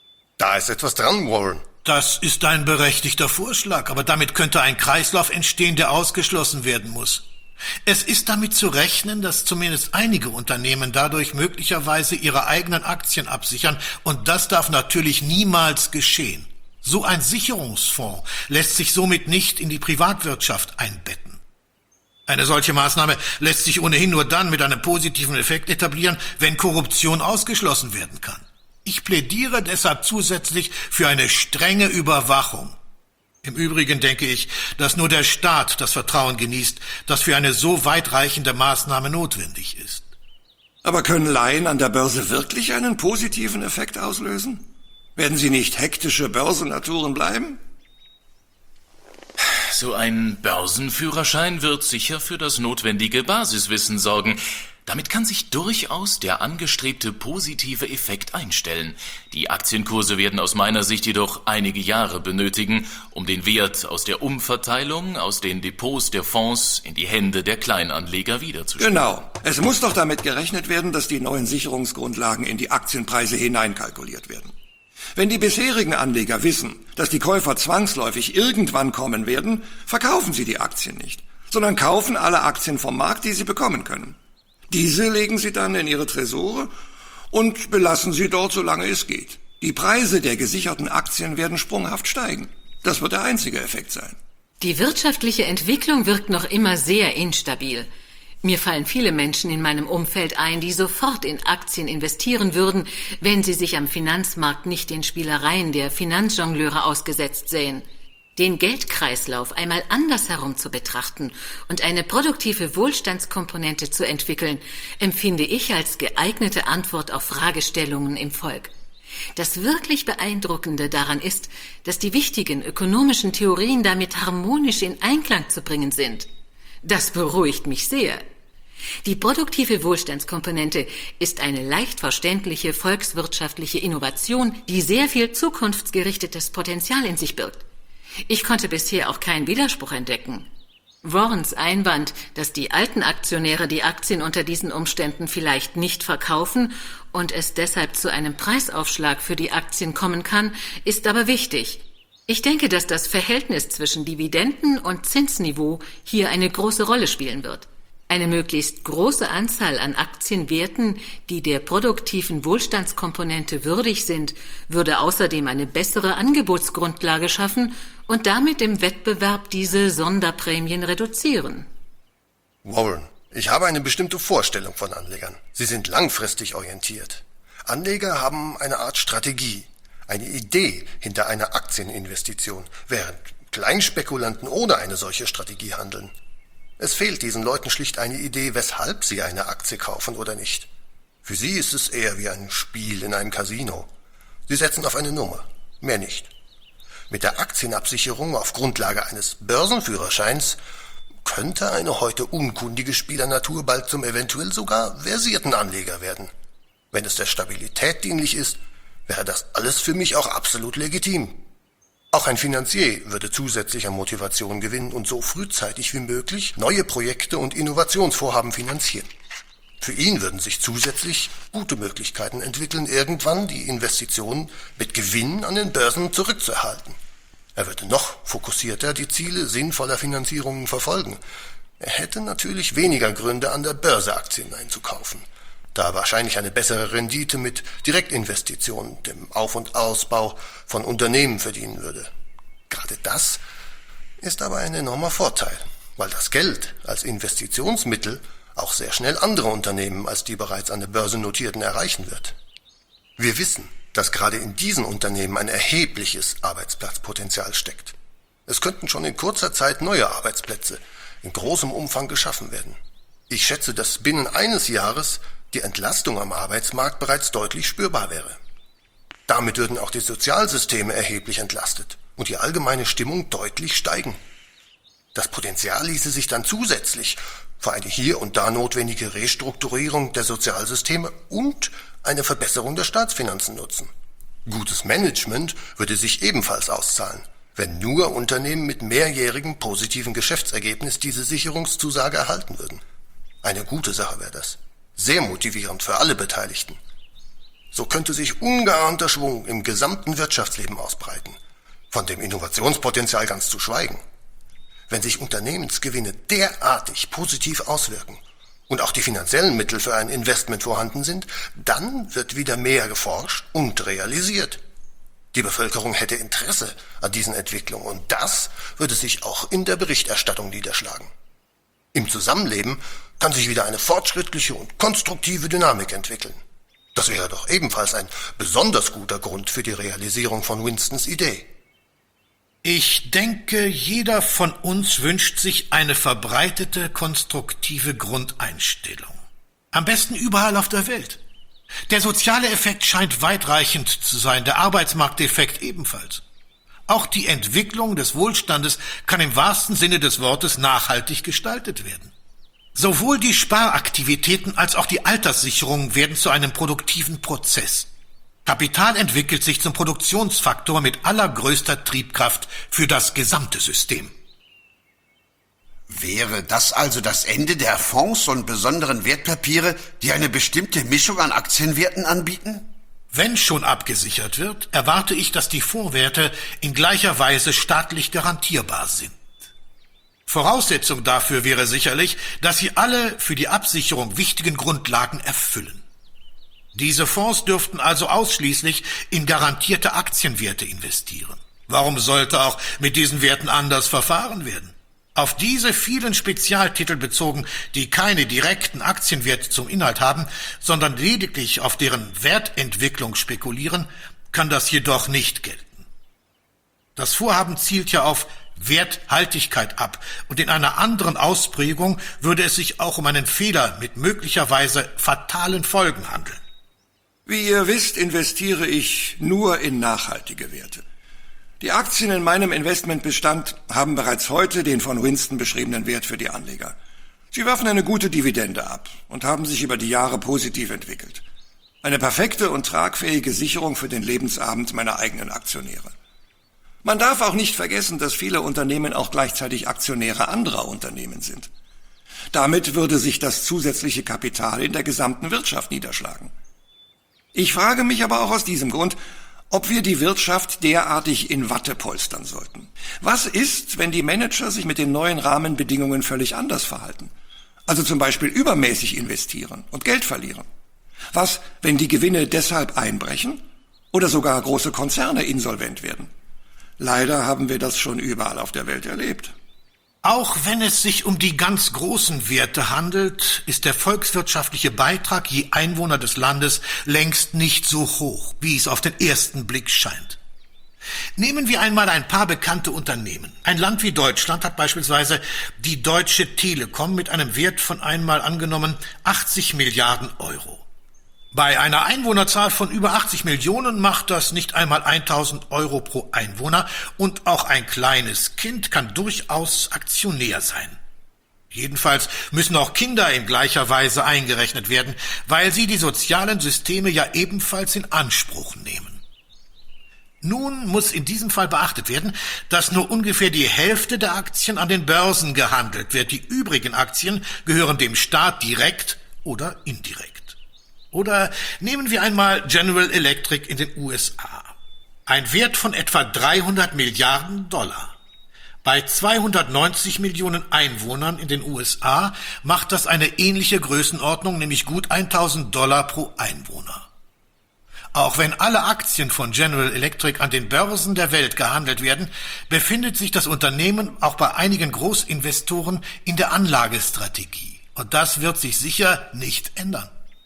S2: Da ist etwas dran, Warren.
S3: Das ist ein berechtigter Vorschlag, aber damit könnte ein Kreislauf entstehen, der ausgeschlossen werden muss. Es ist damit zu rechnen, dass zumindest einige Unternehmen dadurch möglicherweise ihre eigenen Aktien absichern, und das darf natürlich niemals geschehen. So ein Sicherungsfonds lässt sich somit nicht in die Privatwirtschaft einbetten. Eine solche Maßnahme lässt sich ohnehin nur dann mit einem positiven Effekt etablieren, wenn Korruption ausgeschlossen werden kann. Ich plädiere deshalb zusätzlich für eine strenge Überwachung. Im Übrigen denke ich, dass nur der Staat das Vertrauen genießt, das für eine so weitreichende Maßnahme notwendig ist.
S5: Aber können Laien an der Börse wirklich einen positiven Effekt auslösen? Werden sie nicht hektische Börsennaturen bleiben?
S4: So ein Börsenführerschein wird sicher für das notwendige Basiswissen sorgen. Damit kann sich durchaus der angestrebte positive Effekt einstellen. Die Aktienkurse werden aus meiner Sicht jedoch einige Jahre benötigen, um den Wert aus der Umverteilung aus den Depots der Fonds in die Hände der Kleinanleger wiederzustellen.
S5: Genau. Es muss doch damit gerechnet werden, dass die neuen Sicherungsgrundlagen in die Aktienpreise hineinkalkuliert werden. Wenn die bisherigen Anleger wissen, dass die Käufer zwangsläufig irgendwann kommen werden, verkaufen sie die Aktien nicht, sondern kaufen alle Aktien vom Markt, die sie bekommen können. Diese legen sie dann in ihre Tresore und belassen sie dort, solange es geht. Die Preise der gesicherten Aktien werden sprunghaft steigen. Das wird der einzige Effekt sein.
S6: Die wirtschaftliche Entwicklung wirkt noch immer sehr instabil. Mir fallen viele Menschen in meinem Umfeld ein, die sofort in Aktien investieren würden, wenn sie sich am Finanzmarkt nicht den Spielereien der Finanzjongleure ausgesetzt sähen. Den Geldkreislauf einmal andersherum zu betrachten und eine produktive Wohlstandskomponente zu entwickeln, empfinde ich als geeignete Antwort auf Fragestellungen im Volk. Das wirklich Beeindruckende daran ist, dass die wichtigen ökonomischen Theorien damit harmonisch in Einklang zu bringen sind. Das beruhigt mich sehr. Die produktive Wohlstandskomponente ist eine leicht verständliche volkswirtschaftliche Innovation, die sehr viel zukunftsgerichtetes Potenzial in sich birgt. Ich konnte bisher auch keinen Widerspruch entdecken. Warrens Einwand, dass die alten Aktionäre die Aktien unter diesen Umständen vielleicht nicht verkaufen und es deshalb zu einem Preisaufschlag für die Aktien kommen kann, ist aber wichtig. Ich denke, dass das Verhältnis zwischen Dividenden- und Zinsniveau hier eine große Rolle spielen wird. Eine möglichst große Anzahl an Aktienwerten, die der produktiven Wohlstandskomponente würdig sind, würde außerdem eine bessere Angebotsgrundlage schaffen und damit im Wettbewerb diese Sonderprämien reduzieren.
S2: Warren, ich habe eine bestimmte Vorstellung von Anlegern. Sie sind langfristig orientiert. Anleger haben eine Art Strategie, eine Idee hinter einer Aktieninvestition, während Kleinspekulanten ohne eine solche Strategie handeln. Es fehlt diesen Leuten schlicht eine Idee, weshalb sie eine Aktie kaufen oder nicht. Für sie ist es eher wie ein Spiel in einem Casino. Sie setzen auf eine Nummer, mehr nicht. Mit der Aktienabsicherung auf Grundlage eines Börsenführerscheins könnte eine heute unkundige Spielernatur bald zum eventuell sogar versierten Anleger werden. Wenn es der Stabilität dienlich ist, wäre das alles für mich auch absolut legitim. Auch ein Finanzier würde zusätzlich an Motivation gewinnen und so frühzeitig wie möglich neue Projekte und Innovationsvorhaben finanzieren. Für ihn würden sich zusätzlich gute Möglichkeiten entwickeln, irgendwann die Investitionen mit Gewinn an den Börsen zurückzuerhalten. Er würde noch fokussierter die Ziele sinnvoller Finanzierungen verfolgen. Er hätte natürlich weniger Gründe, an der Börse Aktien einzukaufen, da wahrscheinlich eine bessere Rendite mit Direktinvestitionen, dem Auf- und Ausbau von Unternehmen verdienen würde. Gerade das ist aber ein enormer Vorteil, weil das Geld als Investitionsmittel auch sehr schnell andere Unternehmen als die bereits an der Börse notierten erreichen wird. Wir wissen, dass gerade in diesen Unternehmen ein erhebliches Arbeitsplatzpotenzial steckt. Es könnten schon in kurzer Zeit neue Arbeitsplätze in großem Umfang geschaffen werden. Ich schätze, dass binnen eines Jahres die Entlastung am Arbeitsmarkt bereits deutlich spürbar wäre. Damit würden auch die Sozialsysteme erheblich entlastet und die allgemeine Stimmung deutlich steigen. Das Potenzial ließe sich dann zusätzlich für eine hier und da notwendige Restrukturierung der Sozialsysteme und eine Verbesserung der Staatsfinanzen nutzen. Gutes Management würde sich ebenfalls auszahlen, wenn nur Unternehmen mit mehrjährigem positiven Geschäftsergebnis diese Sicherungszusage erhalten würden. Eine gute Sache wäre das. Sehr motivierend für alle Beteiligten. So könnte sich ungeahnter Schwung im gesamten Wirtschaftsleben ausbreiten, von dem Innovationspotenzial ganz zu schweigen. Wenn sich Unternehmensgewinne derartig positiv auswirken und auch die finanziellen Mittel für ein Investment vorhanden sind, dann wird wieder mehr geforscht und realisiert. Die Bevölkerung hätte Interesse an diesen Entwicklungen und das würde sich auch in der Berichterstattung niederschlagen. Im Zusammenleben kann sich wieder eine fortschrittliche und konstruktive Dynamik entwickeln. Das wäre doch ebenfalls ein besonders guter Grund für die Realisierung von Winstons Idee.
S3: Ich denke, jeder von uns wünscht sich eine verbreitete, konstruktive Grundeinstellung. Am besten überall auf der Welt. Der soziale Effekt scheint weitreichend zu sein, der Arbeitsmarkteffekt ebenfalls. Auch die Entwicklung des Wohlstandes kann im wahrsten Sinne des Wortes nachhaltig gestaltet werden. Sowohl die Sparaktivitäten als auch die Alterssicherung werden zu einem produktiven Prozess. Kapital entwickelt sich zum Produktionsfaktor mit allergrößter Triebkraft für das gesamte System.
S8: Wäre das also das Ende der Fonds und besonderen Wertpapiere, die eine bestimmte Mischung an Aktienwerten anbieten?
S3: Wenn schon abgesichert wird, erwarte ich, dass die Fondswerte in gleicher Weise staatlich garantierbar sind. Voraussetzung dafür wäre sicherlich, dass sie alle für die Absicherung wichtigen Grundlagen erfüllen. Diese Fonds dürften also ausschließlich in garantierte Aktienwerte investieren. Warum sollte auch mit diesen Werten anders verfahren werden? Auf diese vielen Spezialtitel bezogen, die keine direkten Aktienwerte zum Inhalt haben, sondern lediglich auf deren Wertentwicklung spekulieren, kann das jedoch nicht gelten. Das Vorhaben zielt ja auf Werthaltigkeit ab, und in einer anderen Ausprägung würde es sich auch um einen Fehler mit möglicherweise fatalen Folgen handeln.
S5: Wie ihr wisst, investiere ich nur in nachhaltige Werte. Die Aktien in meinem Investmentbestand haben bereits heute den von Winston beschriebenen Wert für die Anleger. Sie werfen eine gute Dividende ab und haben sich über die Jahre positiv entwickelt. Eine perfekte und tragfähige Sicherung für den Lebensabend meiner eigenen Aktionäre. Man darf auch nicht vergessen, dass viele Unternehmen auch gleichzeitig Aktionäre anderer Unternehmen sind. Damit würde sich das zusätzliche Kapital in der gesamten Wirtschaft niederschlagen. Ich frage mich aber auch aus diesem Grund, ob wir die Wirtschaft derartig in Watte polstern sollten. Was ist, wenn die Manager sich mit den neuen Rahmenbedingungen völlig anders verhalten? Also zum Beispiel übermäßig investieren und Geld verlieren. Was, wenn die Gewinne deshalb einbrechen oder sogar große Konzerne insolvent werden? Leider haben wir das schon überall auf der Welt erlebt.
S3: Auch wenn es sich um die ganz großen Werte handelt, ist der volkswirtschaftliche Beitrag je Einwohner des Landes längst nicht so hoch, wie es auf den ersten Blick scheint. Nehmen wir einmal ein paar bekannte Unternehmen. Ein Land wie Deutschland hat beispielsweise die Deutsche Telekom mit einem Wert von einmal angenommen 80 Milliarden Euro. Bei einer Einwohnerzahl von über 80 Millionen macht das nicht einmal 1.000 Euro pro Einwohner, und auch ein kleines Kind kann durchaus Aktionär sein. Jedenfalls müssen auch Kinder in gleicher Weise eingerechnet werden, weil sie die sozialen Systeme ja ebenfalls in Anspruch nehmen. Nun muss in diesem Fall beachtet werden, dass nur ungefähr die Hälfte der Aktien an den Börsen gehandelt wird. Die übrigen Aktien gehören dem Staat direkt oder indirekt. Oder nehmen wir einmal General Electric in den USA. Ein Wert von etwa 300 Milliarden Dollar. Bei 290 Millionen Einwohnern in den USA macht das eine ähnliche Größenordnung, nämlich gut 1.000 Dollar pro Einwohner. Auch wenn alle Aktien von General Electric an den Börsen der Welt gehandelt werden, befindet sich das Unternehmen auch bei einigen Großinvestoren in der Anlagestrategie. Und das wird sich sicher nicht ändern.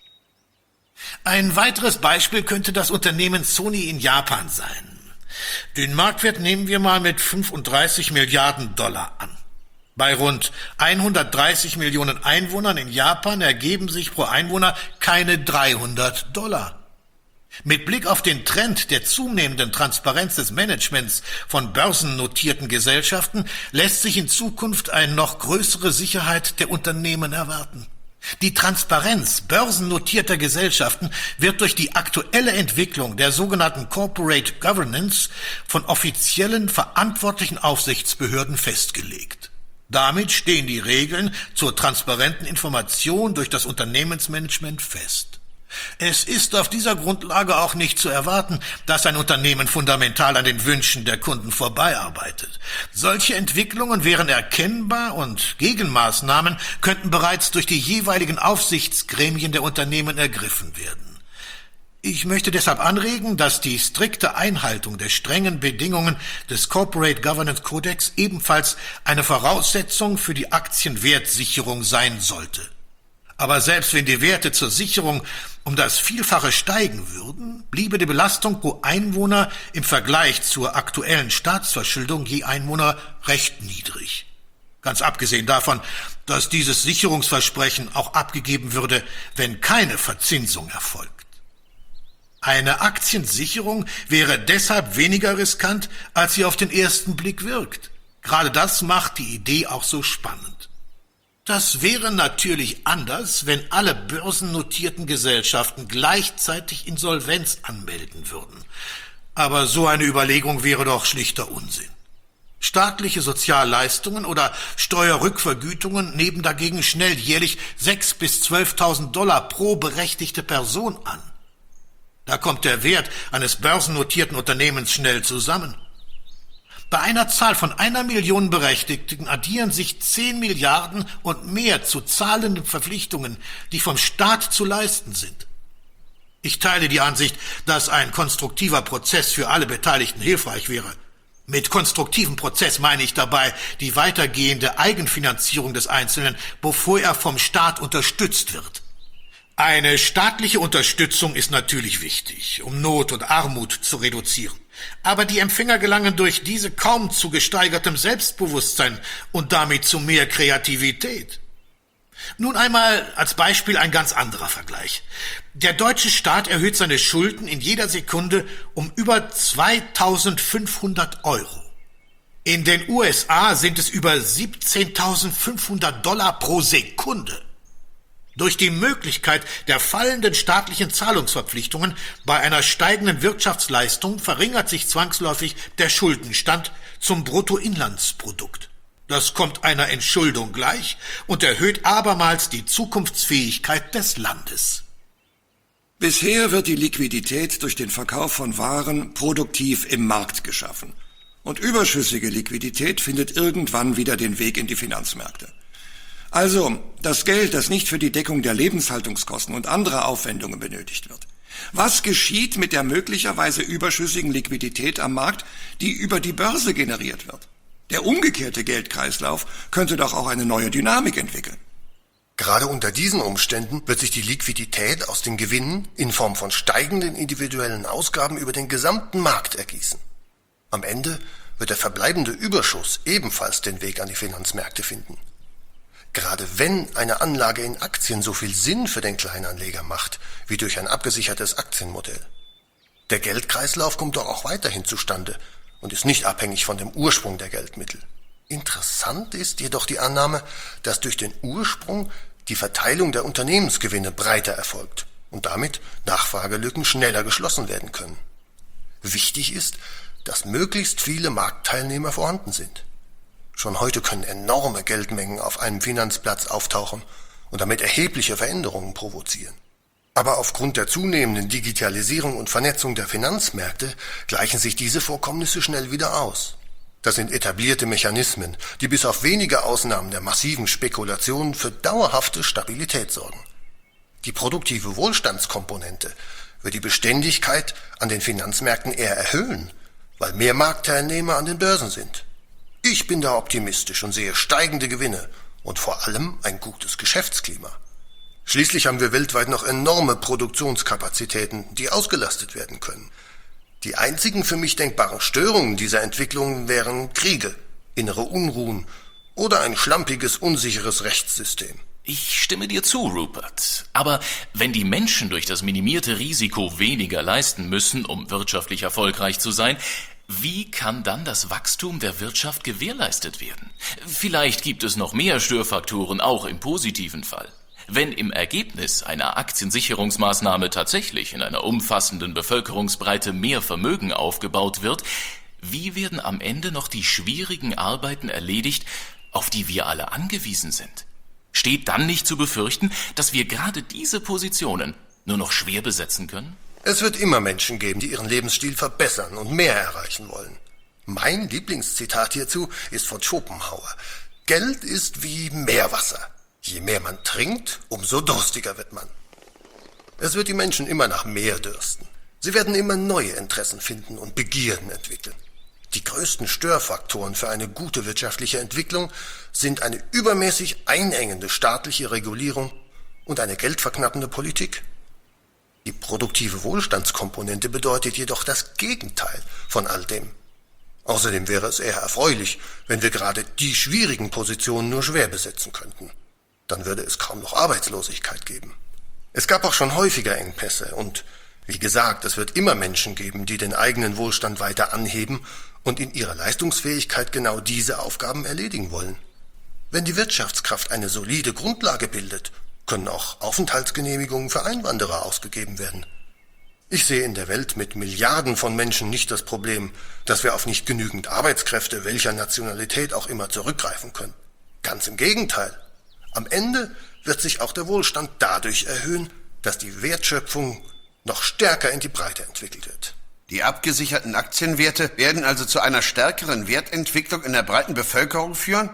S3: Ein weiteres Beispiel könnte das Unternehmen Sony in Japan sein. Den Marktwert nehmen wir mal mit 35 Milliarden Dollar an. Bei rund 130 Millionen Einwohnern in Japan ergeben sich pro Einwohner keine 300 Dollar. Mit Blick auf den Trend der zunehmenden Transparenz des Managements von börsennotierten Gesellschaften lässt sich in Zukunft eine noch größere Sicherheit der Unternehmen erwarten. Die Transparenz börsennotierter Gesellschaften wird durch die aktuelle Entwicklung der sogenannten Corporate Governance von offiziellen verantwortlichen Aufsichtsbehörden festgelegt. Damit stehen die Regeln zur transparenten Information durch das Unternehmensmanagement fest. Es ist auf dieser Grundlage auch nicht zu erwarten, dass ein Unternehmen fundamental an den Wünschen der Kunden vorbeiarbeitet. Solche Entwicklungen wären erkennbar und Gegenmaßnahmen könnten bereits durch die jeweiligen Aufsichtsgremien der Unternehmen ergriffen werden. Ich möchte deshalb anregen, dass die strikte Einhaltung der strengen Bedingungen des Corporate Governance Codex ebenfalls eine Voraussetzung für die Aktienwertsicherung sein sollte. Aber selbst wenn die Werte zur Sicherung um das Vielfache steigen würden, bliebe die Belastung pro Einwohner im Vergleich zur aktuellen Staatsverschuldung je Einwohner recht niedrig. Ganz abgesehen davon, dass dieses Sicherungsversprechen auch abgegeben würde, wenn keine Verzinsung erfolgt. Eine Aktiensicherung wäre deshalb weniger riskant, als sie auf den ersten Blick wirkt. Gerade das macht die Idee auch so spannend. Das wäre natürlich anders, wenn alle börsennotierten Gesellschaften gleichzeitig Insolvenz anmelden würden. Aber so eine Überlegung wäre doch schlichter Unsinn. Staatliche Sozialleistungen oder Steuerrückvergütungen nehmen dagegen schnell jährlich 6.000 bis 12.000 Dollar pro berechtigte Person an. Da kommt der Wert eines börsennotierten Unternehmens schnell zusammen. Bei einer Zahl von 1 Million Berechtigten addieren sich 10 Milliarden und mehr zu zahlenden Verpflichtungen, die vom Staat zu leisten sind. Ich teile die Ansicht, dass ein konstruktiver Prozess für alle Beteiligten hilfreich wäre. Mit konstruktivem Prozess meine ich dabei die weitergehende Eigenfinanzierung des Einzelnen, bevor er vom Staat unterstützt wird. Eine staatliche Unterstützung ist natürlich wichtig, um Not und Armut zu reduzieren. Aber die Empfänger gelangen durch diese kaum zu gesteigertem Selbstbewusstsein und damit zu mehr Kreativität. Nun einmal als Beispiel ein ganz anderer Vergleich. Der deutsche Staat erhöht seine Schulden in jeder Sekunde um über 2.500 Euro. In den USA sind es über 17.500 Dollar pro Sekunde. Durch die Möglichkeit der fallenden staatlichen Zahlungsverpflichtungen bei einer steigenden Wirtschaftsleistung verringert sich zwangsläufig der Schuldenstand zum Bruttoinlandsprodukt. Das kommt einer Entschuldung gleich und erhöht abermals die Zukunftsfähigkeit des Landes.
S5: Bisher wird die Liquidität durch den Verkauf von Waren produktiv im Markt geschaffen. Und überschüssige Liquidität findet irgendwann wieder den Weg in die Finanzmärkte. Also, das Geld, das nicht für die Deckung der Lebenshaltungskosten und anderer Aufwendungen benötigt wird. Was geschieht mit der möglicherweise überschüssigen Liquidität am Markt, die über die Börse generiert wird? Der umgekehrte Geldkreislauf könnte doch auch eine neue Dynamik entwickeln.
S2: Gerade unter diesen Umständen wird sich die Liquidität aus den Gewinnen in Form von steigenden individuellen Ausgaben über den gesamten Markt ergießen. Am Ende wird der verbleibende Überschuss ebenfalls den Weg an die Finanzmärkte finden. Gerade wenn eine Anlage in Aktien so viel Sinn für den Kleinanleger macht, wie durch ein abgesichertes Aktienmodell. Der Geldkreislauf kommt doch auch weiterhin zustande und ist nicht abhängig von dem Ursprung der Geldmittel. Interessant ist jedoch die Annahme, dass durch den Ursprung die Verteilung der Unternehmensgewinne breiter erfolgt und damit Nachfragelücken schneller geschlossen werden können. Wichtig ist, dass möglichst viele Marktteilnehmer vorhanden sind. Schon heute können enorme Geldmengen auf einem Finanzplatz auftauchen und damit erhebliche Veränderungen provozieren. Aber aufgrund der zunehmenden Digitalisierung und Vernetzung der Finanzmärkte gleichen sich diese Vorkommnisse schnell wieder aus. Das sind etablierte Mechanismen, die bis auf wenige Ausnahmen der massiven Spekulationen für dauerhafte Stabilität sorgen. Die produktive Wohlstandskomponente wird die Beständigkeit an den Finanzmärkten eher erhöhen, weil mehr Marktteilnehmer an den Börsen sind. Ich bin da optimistisch und sehe steigende Gewinne und vor allem ein gutes Geschäftsklima. Schließlich haben wir weltweit noch enorme Produktionskapazitäten, die ausgelastet werden können. Die einzigen für mich denkbaren Störungen dieser Entwicklung wären Kriege, innere Unruhen oder ein schlampiges, unsicheres Rechtssystem.
S4: Ich stimme dir zu, Rupert. Aber wenn die Menschen durch das minimierte Risiko weniger leisten müssen, um wirtschaftlich erfolgreich zu sein, wie kann dann das Wachstum der Wirtschaft gewährleistet werden? Vielleicht gibt es noch mehr Störfaktoren, auch im positiven Fall. Wenn im Ergebnis einer Aktiensicherungsmaßnahme tatsächlich in einer umfassenden Bevölkerungsbreite mehr Vermögen aufgebaut wird, wie werden am Ende noch die schwierigen Arbeiten erledigt, auf die wir alle angewiesen sind? Steht dann nicht zu befürchten, dass wir gerade diese Positionen nur noch schwer besetzen können?
S2: Es wird immer Menschen geben, die ihren Lebensstil verbessern und mehr erreichen wollen. Mein Lieblingszitat hierzu ist von Schopenhauer. Geld ist wie Meerwasser. Je mehr man trinkt, umso durstiger wird man. Es wird die Menschen immer nach mehr dürsten. Sie werden immer neue Interessen finden und Begierden entwickeln. Die größten Störfaktoren für eine gute wirtschaftliche Entwicklung sind eine übermäßig einengende staatliche Regulierung und eine geldverknappende Politik. Die produktive Wohlstandskomponente bedeutet jedoch das Gegenteil von all dem. Außerdem wäre es eher erfreulich, wenn wir gerade die schwierigen Positionen nur schwer besetzen könnten. Dann würde es kaum noch Arbeitslosigkeit geben. Es gab auch schon häufiger Engpässe und Wie gesagt, es wird immer Menschen geben, die den eigenen Wohlstand weiter anheben und in ihrer Leistungsfähigkeit genau diese Aufgaben erledigen wollen. Wenn die Wirtschaftskraft eine solide Grundlage bildet, können auch Aufenthaltsgenehmigungen für Einwanderer ausgegeben werden. Ich sehe in der Welt mit Milliarden von Menschen nicht das Problem, dass wir auf nicht genügend Arbeitskräfte welcher Nationalität auch immer zurückgreifen können. Ganz im Gegenteil. Am Ende wird sich auch der Wohlstand dadurch erhöhen, dass die Wertschöpfung noch stärker in die Breite entwickelt wird.
S8: Die abgesicherten Aktienwerte werden also zu einer stärkeren Wertentwicklung in der breiten Bevölkerung führen?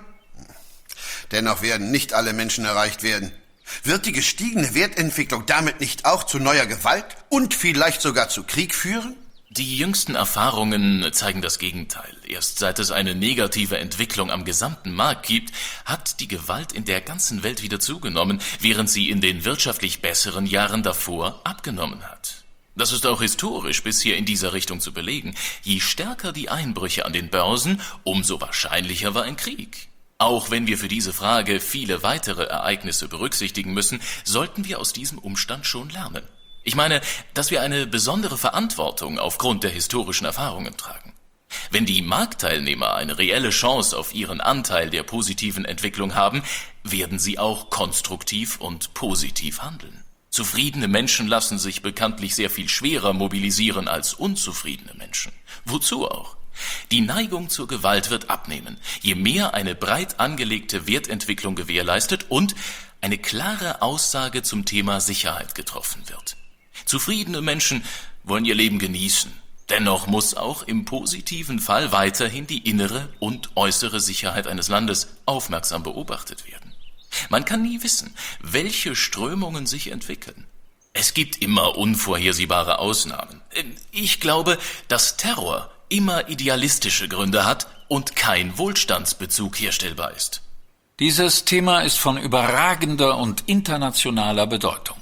S8: Dennoch werden nicht alle Menschen erreicht werden. Wird die gestiegene Wertentwicklung damit nicht auch zu neuer Gewalt und vielleicht sogar zu Krieg führen?
S4: Die jüngsten Erfahrungen zeigen das Gegenteil. Erst seit es eine negative Entwicklung am gesamten Markt gibt, hat die Gewalt in der ganzen Welt wieder zugenommen, während sie in den wirtschaftlich besseren Jahren davor abgenommen hat. Das ist auch historisch bisher in dieser Richtung zu belegen. Je stärker die Einbrüche an den Börsen, umso wahrscheinlicher war ein Krieg. Auch wenn wir für diese Frage viele weitere Ereignisse berücksichtigen müssen, sollten wir aus diesem Umstand schon lernen. Ich meine, dass wir eine besondere Verantwortung aufgrund der historischen Erfahrungen tragen. Wenn die Marktteilnehmer eine reelle Chance auf ihren Anteil der positiven Entwicklung haben, werden sie auch konstruktiv und positiv handeln. Zufriedene Menschen lassen sich bekanntlich sehr viel schwerer mobilisieren als unzufriedene Menschen. Wozu auch? Die Neigung zur Gewalt wird abnehmen, je mehr eine breit angelegte Wertentwicklung gewährleistet und eine klare Aussage zum Thema Sicherheit getroffen wird. Zufriedene Menschen wollen ihr Leben genießen. Dennoch muss auch im positiven Fall weiterhin die innere und äußere Sicherheit eines Landes aufmerksam beobachtet werden. Man kann nie wissen, welche Strömungen sich entwickeln. Es gibt immer unvorhersehbare Ausnahmen. Ich glaube, dass Terror immer idealistische Gründe hat und kein Wohlstandsbezug herstellbar ist.
S7: Dieses Thema ist von überragender und internationaler Bedeutung.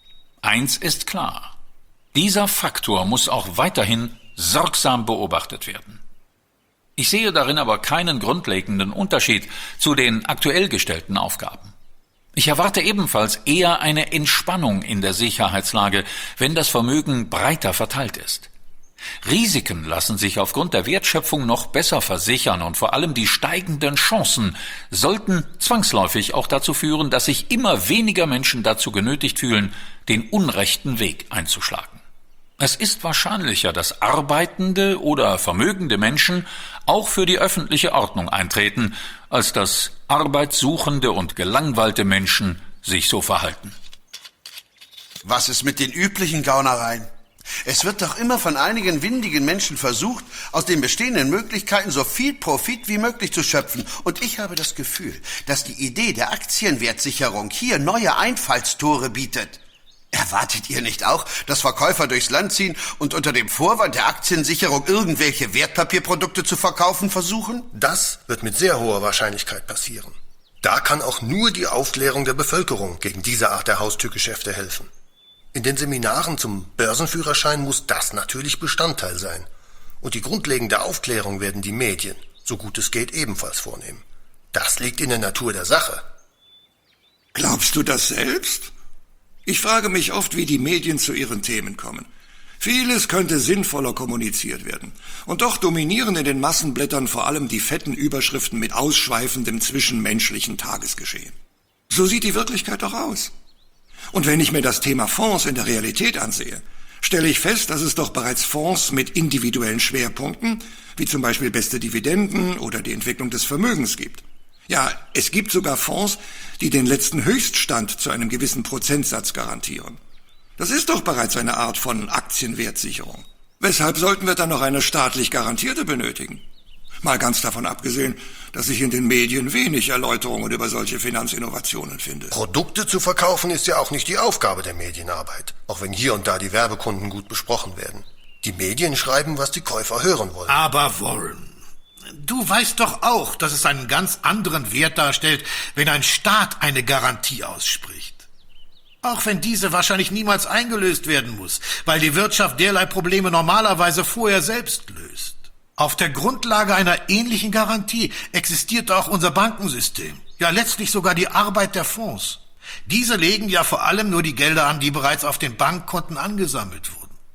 S7: Eins ist klar: Dieser Faktor muss auch weiterhin sorgsam beobachtet werden. Ich sehe darin aber keinen grundlegenden Unterschied zu den aktuell gestellten Aufgaben. Ich erwarte ebenfalls eher eine Entspannung in der Sicherheitslage, wenn das Vermögen breiter verteilt ist. Risiken lassen sich aufgrund der Wertschöpfung noch besser versichern und vor allem die steigenden Chancen sollten zwangsläufig auch dazu führen, dass sich immer weniger Menschen dazu genötigt fühlen, den unrechten Weg einzuschlagen. Es ist wahrscheinlicher, dass arbeitende oder vermögende Menschen auch für die öffentliche Ordnung eintreten, als dass arbeitssuchende und gelangweilte Menschen sich so verhalten.
S8: Was ist mit den üblichen Gaunereien? Es wird doch immer von einigen windigen Menschen versucht, aus den bestehenden Möglichkeiten so viel Profit wie möglich zu schöpfen. Und ich habe das Gefühl, dass die Idee der Aktienwertsicherung hier neue Einfallstore bietet. Erwartet ihr nicht auch, dass Verkäufer durchs Land ziehen und unter dem Vorwand der Aktiensicherung irgendwelche Wertpapierprodukte zu verkaufen versuchen?
S2: Das wird mit sehr hoher Wahrscheinlichkeit passieren. Da kann auch nur die Aufklärung der Bevölkerung gegen diese Art der Haustürgeschäfte helfen. In den Seminaren zum Börsenführerschein muss das natürlich Bestandteil sein. Und die grundlegende Aufklärung werden die Medien, so gut es geht, ebenfalls vornehmen. Das liegt in der Natur der Sache.
S5: Glaubst du das selbst? Ich frage mich oft, wie die Medien zu ihren Themen kommen. Vieles könnte sinnvoller kommuniziert werden. Und doch dominieren in den Massenblättern vor allem die fetten Überschriften mit ausschweifendem zwischenmenschlichen Tagesgeschehen. So sieht die Wirklichkeit doch aus. Und wenn ich mir das Thema Fonds in der Realität ansehe, stelle ich fest, dass es doch bereits Fonds mit individuellen Schwerpunkten, wie zum Beispiel beste Dividenden oder die Entwicklung des Vermögens gibt. Ja, es gibt sogar Fonds, die den letzten Höchststand zu einem gewissen Prozentsatz garantieren. Das ist doch bereits eine Art von Aktienwertsicherung. Weshalb sollten wir dann noch eine staatlich garantierte benötigen? Mal ganz davon abgesehen, dass ich in den Medien wenig Erläuterungen über solche Finanzinnovationen finde.
S2: Produkte zu verkaufen ist ja auch nicht die Aufgabe der Medienarbeit, auch wenn hier und da die Werbekunden gut besprochen werden. Die Medien schreiben, was die Käufer hören wollen.
S3: Aber Warren, du weißt doch auch, dass es einen ganz anderen Wert darstellt, wenn ein Staat eine Garantie ausspricht. Auch wenn diese wahrscheinlich niemals eingelöst werden muss, weil die Wirtschaft derlei Probleme normalerweise vorher selbst löst. Auf der Grundlage einer ähnlichen Garantie existiert auch unser Bankensystem. Ja, letztlich sogar die Arbeit der Fonds. Diese legen ja vor allem nur die Gelder an, die bereits auf den Bankkonten angesammelt wurden.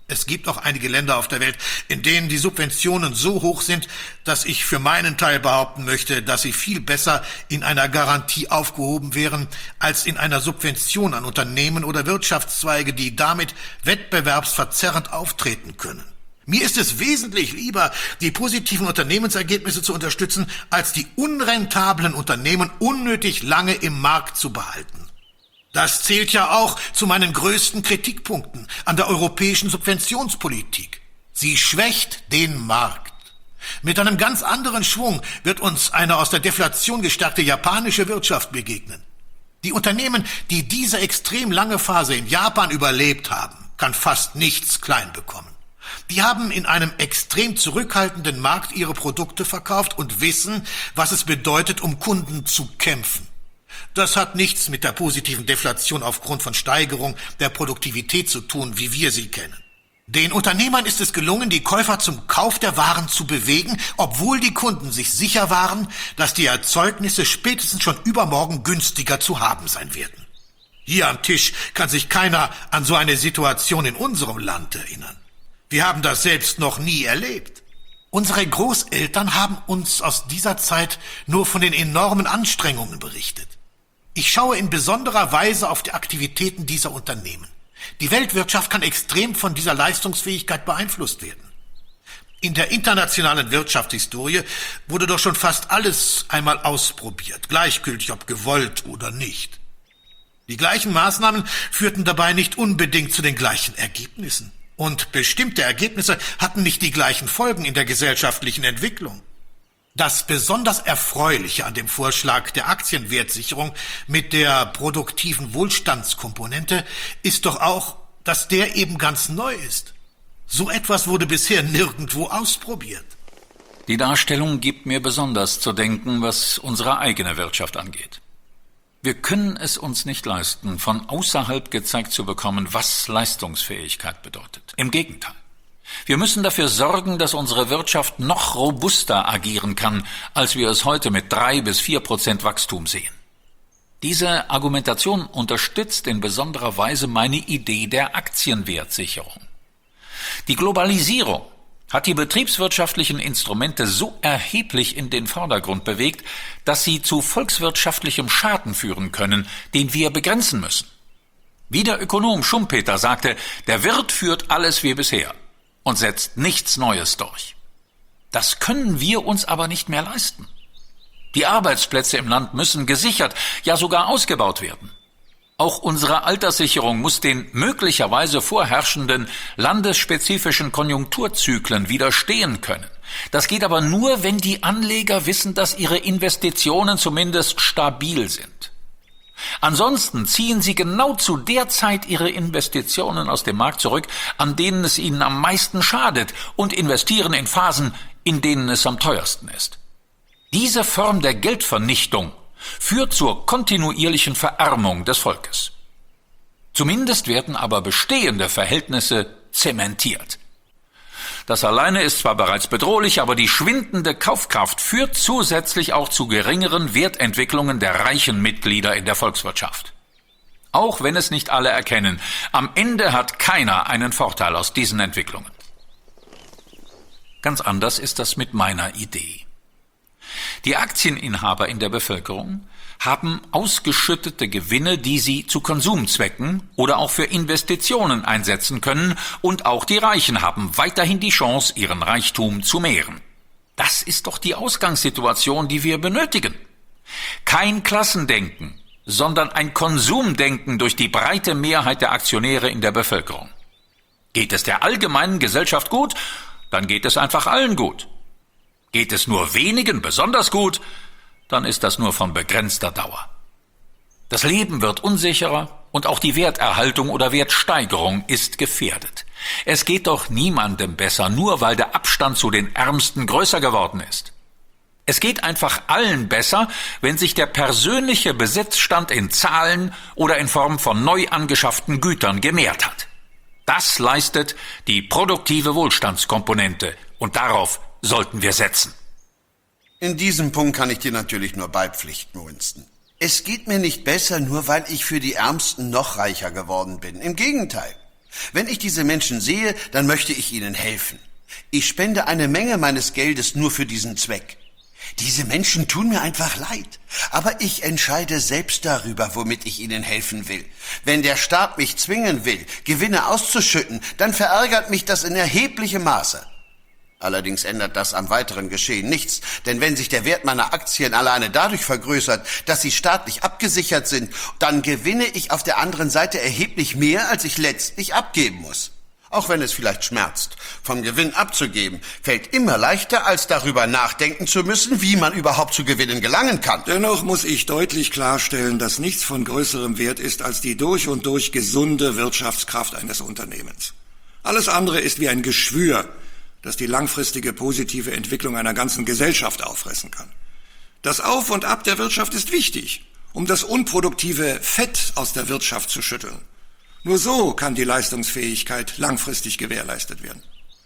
S3: Es gibt auch einige Länder auf der Welt, in denen die Subventionen so hoch sind, dass ich für meinen Teil behaupten möchte, dass sie viel besser in einer Garantie aufgehoben wären, als in einer Subvention an Unternehmen oder Wirtschaftszweige, die damit wettbewerbsverzerrend auftreten können. Mir ist es wesentlich lieber, die positiven Unternehmensergebnisse zu unterstützen, als die unrentablen Unternehmen unnötig lange im Markt zu behalten. Das zählt ja auch zu meinen größten Kritikpunkten an der europäischen Subventionspolitik. Sie schwächt den Markt. Mit einem ganz anderen Schwung wird uns eine aus der Deflation gestärkte japanische Wirtschaft begegnen. Die Unternehmen, die diese extrem lange Phase in Japan überlebt haben, kann fast nichts klein bekommen. Die haben in einem extrem zurückhaltenden Markt ihre Produkte verkauft und wissen, was es bedeutet, um Kunden zu kämpfen. Das hat nichts mit der positiven Deflation aufgrund von Steigerung der Produktivität zu tun, wie wir sie kennen. Den Unternehmern ist es gelungen, die Käufer zum Kauf der Waren zu bewegen, obwohl die Kunden sich sicher waren, dass die Erzeugnisse spätestens schon übermorgen günstiger zu haben sein werden. Hier am Tisch kann sich keiner an so eine Situation in unserem Land erinnern. Wir haben das selbst noch nie erlebt. Unsere Großeltern haben uns aus dieser Zeit nur von den enormen Anstrengungen berichtet. Ich schaue in besonderer Weise auf die Aktivitäten dieser Unternehmen. Die Weltwirtschaft kann extrem von dieser Leistungsfähigkeit beeinflusst werden. In der internationalen Wirtschaftshistorie wurde doch schon fast alles einmal ausprobiert, gleichgültig ob gewollt oder nicht. Die gleichen Maßnahmen führten dabei nicht unbedingt zu den gleichen Ergebnissen. Und bestimmte Ergebnisse hatten nicht die gleichen Folgen in der gesellschaftlichen Entwicklung. Das besonders Erfreuliche an dem Vorschlag der Aktienwertsicherung mit der produktiven Wohlstandskomponente ist doch auch, dass der eben ganz neu ist. So etwas wurde bisher nirgendwo ausprobiert.
S7: Die Darstellung gibt mir besonders zu denken, was unsere eigene Wirtschaft angeht. Wir können es uns nicht leisten, von außerhalb gezeigt zu bekommen, was Leistungsfähigkeit bedeutet. Im Gegenteil. Wir müssen dafür sorgen, dass unsere Wirtschaft noch robuster agieren kann, als wir es heute mit 3-4% Wachstum sehen. Diese Argumentation unterstützt in besonderer Weise meine Idee der Aktienwertsicherung. Die Globalisierung hat die betriebswirtschaftlichen Instrumente so erheblich in den Vordergrund bewegt, dass sie zu volkswirtschaftlichem Schaden führen können, den wir begrenzen müssen. Wie der Ökonom Schumpeter sagte, der Wirt führt alles wie bisher und setzt nichts Neues durch. Das können wir uns aber nicht mehr leisten. Die Arbeitsplätze im Land müssen gesichert, ja sogar ausgebaut werden. Auch unsere Alterssicherung muss den möglicherweise vorherrschenden landesspezifischen Konjunkturzyklen widerstehen können. Das geht aber nur, wenn die Anleger wissen, dass ihre Investitionen zumindest stabil sind. Ansonsten ziehen sie genau zu der Zeit ihre Investitionen aus dem Markt zurück, an denen es ihnen am meisten schadet, und investieren in Phasen, in denen es am teuersten ist. Diese Form der Geldvernichtung führt zur kontinuierlichen Verarmung des Volkes. Zumindest werden aber bestehende Verhältnisse zementiert. Das alleine ist zwar bereits bedrohlich, aber die schwindende Kaufkraft führt zusätzlich auch zu geringeren Wertentwicklungen der reichen Mitglieder in der Volkswirtschaft. Auch wenn es nicht alle erkennen, am Ende hat keiner einen Vorteil aus diesen Entwicklungen. Ganz anders ist das mit meiner Idee. Die Aktieninhaber in der Bevölkerung haben ausgeschüttete Gewinne, die sie zu Konsumzwecken oder auch für Investitionen einsetzen können, und auch die Reichen haben weiterhin die Chance, ihren Reichtum zu mehren. Das ist doch die Ausgangssituation, die wir benötigen. Kein Klassendenken, sondern ein Konsumdenken durch die breite Mehrheit der Aktionäre in der Bevölkerung. Geht es der allgemeinen Gesellschaft gut, dann geht es einfach allen gut. Geht es nur wenigen besonders gut, dann ist das nur von begrenzter Dauer. Das Leben wird unsicherer und auch die Werterhaltung oder Wertsteigerung ist gefährdet. Es geht doch niemandem besser, nur weil der Abstand zu den Ärmsten größer geworden ist. Es geht einfach allen besser, wenn sich der persönliche Besitzstand in Zahlen oder in Form von neu angeschafften Gütern gemehrt hat. Das leistet die produktive Wohlstandskomponente, und darauf sollten wir setzen.
S8: In diesem Punkt kann ich dir natürlich nur beipflichten, Winston. Es geht mir nicht besser, nur weil ich für die Ärmsten noch reicher geworden bin. Im Gegenteil. Wenn ich diese Menschen sehe, dann möchte ich ihnen helfen. Ich spende eine Menge meines Geldes nur für diesen Zweck. Diese Menschen tun mir einfach leid, aber ich entscheide selbst darüber, womit ich ihnen helfen will. Wenn der Staat mich zwingen will, Gewinne auszuschütten, dann verärgert mich das in erheblichem Maße. Allerdings ändert das am weiteren Geschehen nichts, denn wenn sich der Wert meiner Aktien alleine dadurch vergrößert, dass sie staatlich abgesichert sind, dann gewinne ich auf der anderen Seite erheblich mehr, als ich letztlich abgeben muss. Auch wenn es vielleicht schmerzt, vom Gewinn abzugeben, fällt immer leichter, als darüber nachdenken zu müssen, wie man überhaupt zu Gewinnen gelangen kann.
S5: Dennoch muss ich deutlich klarstellen, dass nichts von größerem Wert ist als die durch und durch gesunde Wirtschaftskraft eines Unternehmens. Alles andere ist wie ein Geschwür, das die langfristige positive Entwicklung einer ganzen Gesellschaft auffressen kann. Das Auf und Ab der Wirtschaft ist wichtig, um das unproduktive Fett aus der Wirtschaft zu schütteln. Nur so kann die Leistungsfähigkeit langfristig gewährleistet werden.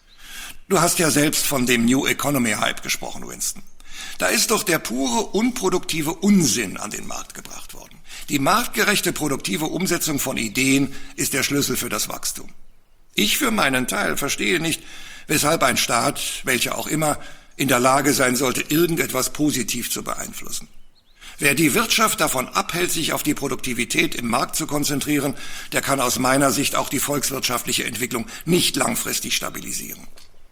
S5: Du hast ja selbst von dem New Economy Hype gesprochen, Winston. Da ist doch der pure, unproduktive Unsinn an den Markt gebracht worden. Die marktgerechte, produktive Umsetzung von Ideen ist der Schlüssel für das Wachstum. Ich für meinen Teil verstehe nicht, weshalb ein Staat, welcher auch immer, in der Lage sein sollte, irgendetwas positiv zu beeinflussen. Wer die Wirtschaft davon abhält, sich auf die Produktivität im Markt zu konzentrieren, der kann aus meiner Sicht auch die volkswirtschaftliche Entwicklung nicht langfristig stabilisieren.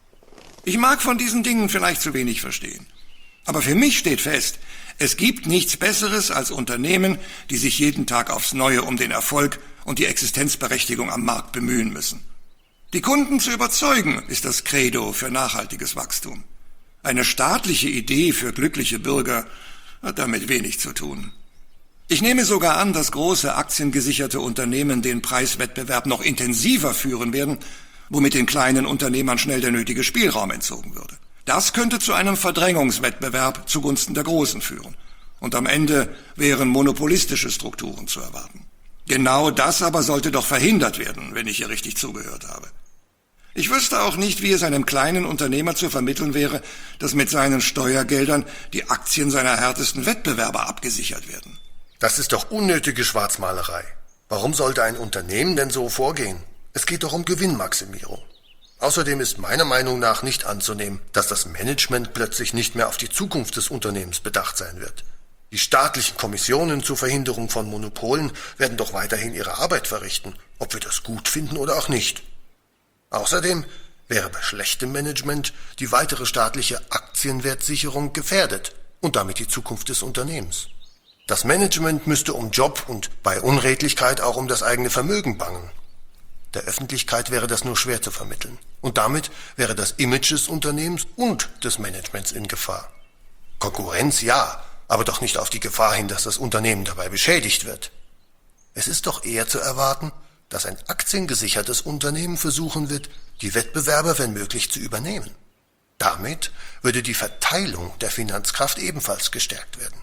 S5: Ich mag von diesen Dingen vielleicht zu wenig verstehen. Aber für mich steht fest, es gibt nichts Besseres als Unternehmen, die sich jeden Tag aufs Neue um den Erfolg und die Existenzberechtigung am Markt bemühen müssen. Die Kunden zu überzeugen, ist das Credo für nachhaltiges Wachstum. Eine staatliche Idee für glückliche Bürger hat damit wenig zu tun. Ich nehme sogar an, dass große aktiengesicherte Unternehmen den Preiswettbewerb noch intensiver führen werden, womit den kleinen Unternehmern schnell der nötige Spielraum entzogen würde. Das könnte zu einem Verdrängungswettbewerb zugunsten der Großen führen. Und am Ende wären monopolistische Strukturen zu erwarten. Genau das aber sollte doch verhindert werden, wenn ich hier richtig zugehört habe. Ich wüsste auch nicht, wie es einem kleinen Unternehmer zu vermitteln wäre, dass mit seinen Steuergeldern die Aktien seiner härtesten Wettbewerber abgesichert werden.
S2: Das ist doch unnötige Schwarzmalerei. Warum sollte ein Unternehmen denn so vorgehen? Es geht doch um Gewinnmaximierung. Außerdem ist meiner Meinung nach nicht anzunehmen, dass das Management plötzlich nicht mehr auf die Zukunft des Unternehmens bedacht sein wird. Die staatlichen Kommissionen zur Verhinderung von Monopolen werden doch weiterhin ihre Arbeit verrichten, ob wir das gut finden oder auch nicht. Außerdem wäre bei schlechtem Management die weitere staatliche Aktienwertsicherung gefährdet und damit die Zukunft des Unternehmens. Das Management müsste um Job und bei Unredlichkeit auch um das eigene Vermögen bangen. Der Öffentlichkeit wäre das nur schwer zu vermitteln. Und damit wäre das Image des Unternehmens und des Managements in Gefahr. Konkurrenz ja, aber doch nicht auf die Gefahr hin, dass das Unternehmen dabei beschädigt wird. Es ist doch eher zu erwarten, dass ein aktiengesichertes Unternehmen versuchen wird, die Wettbewerber wenn möglich zu übernehmen. Damit würde die Verteilung der Finanzkraft ebenfalls gestärkt werden.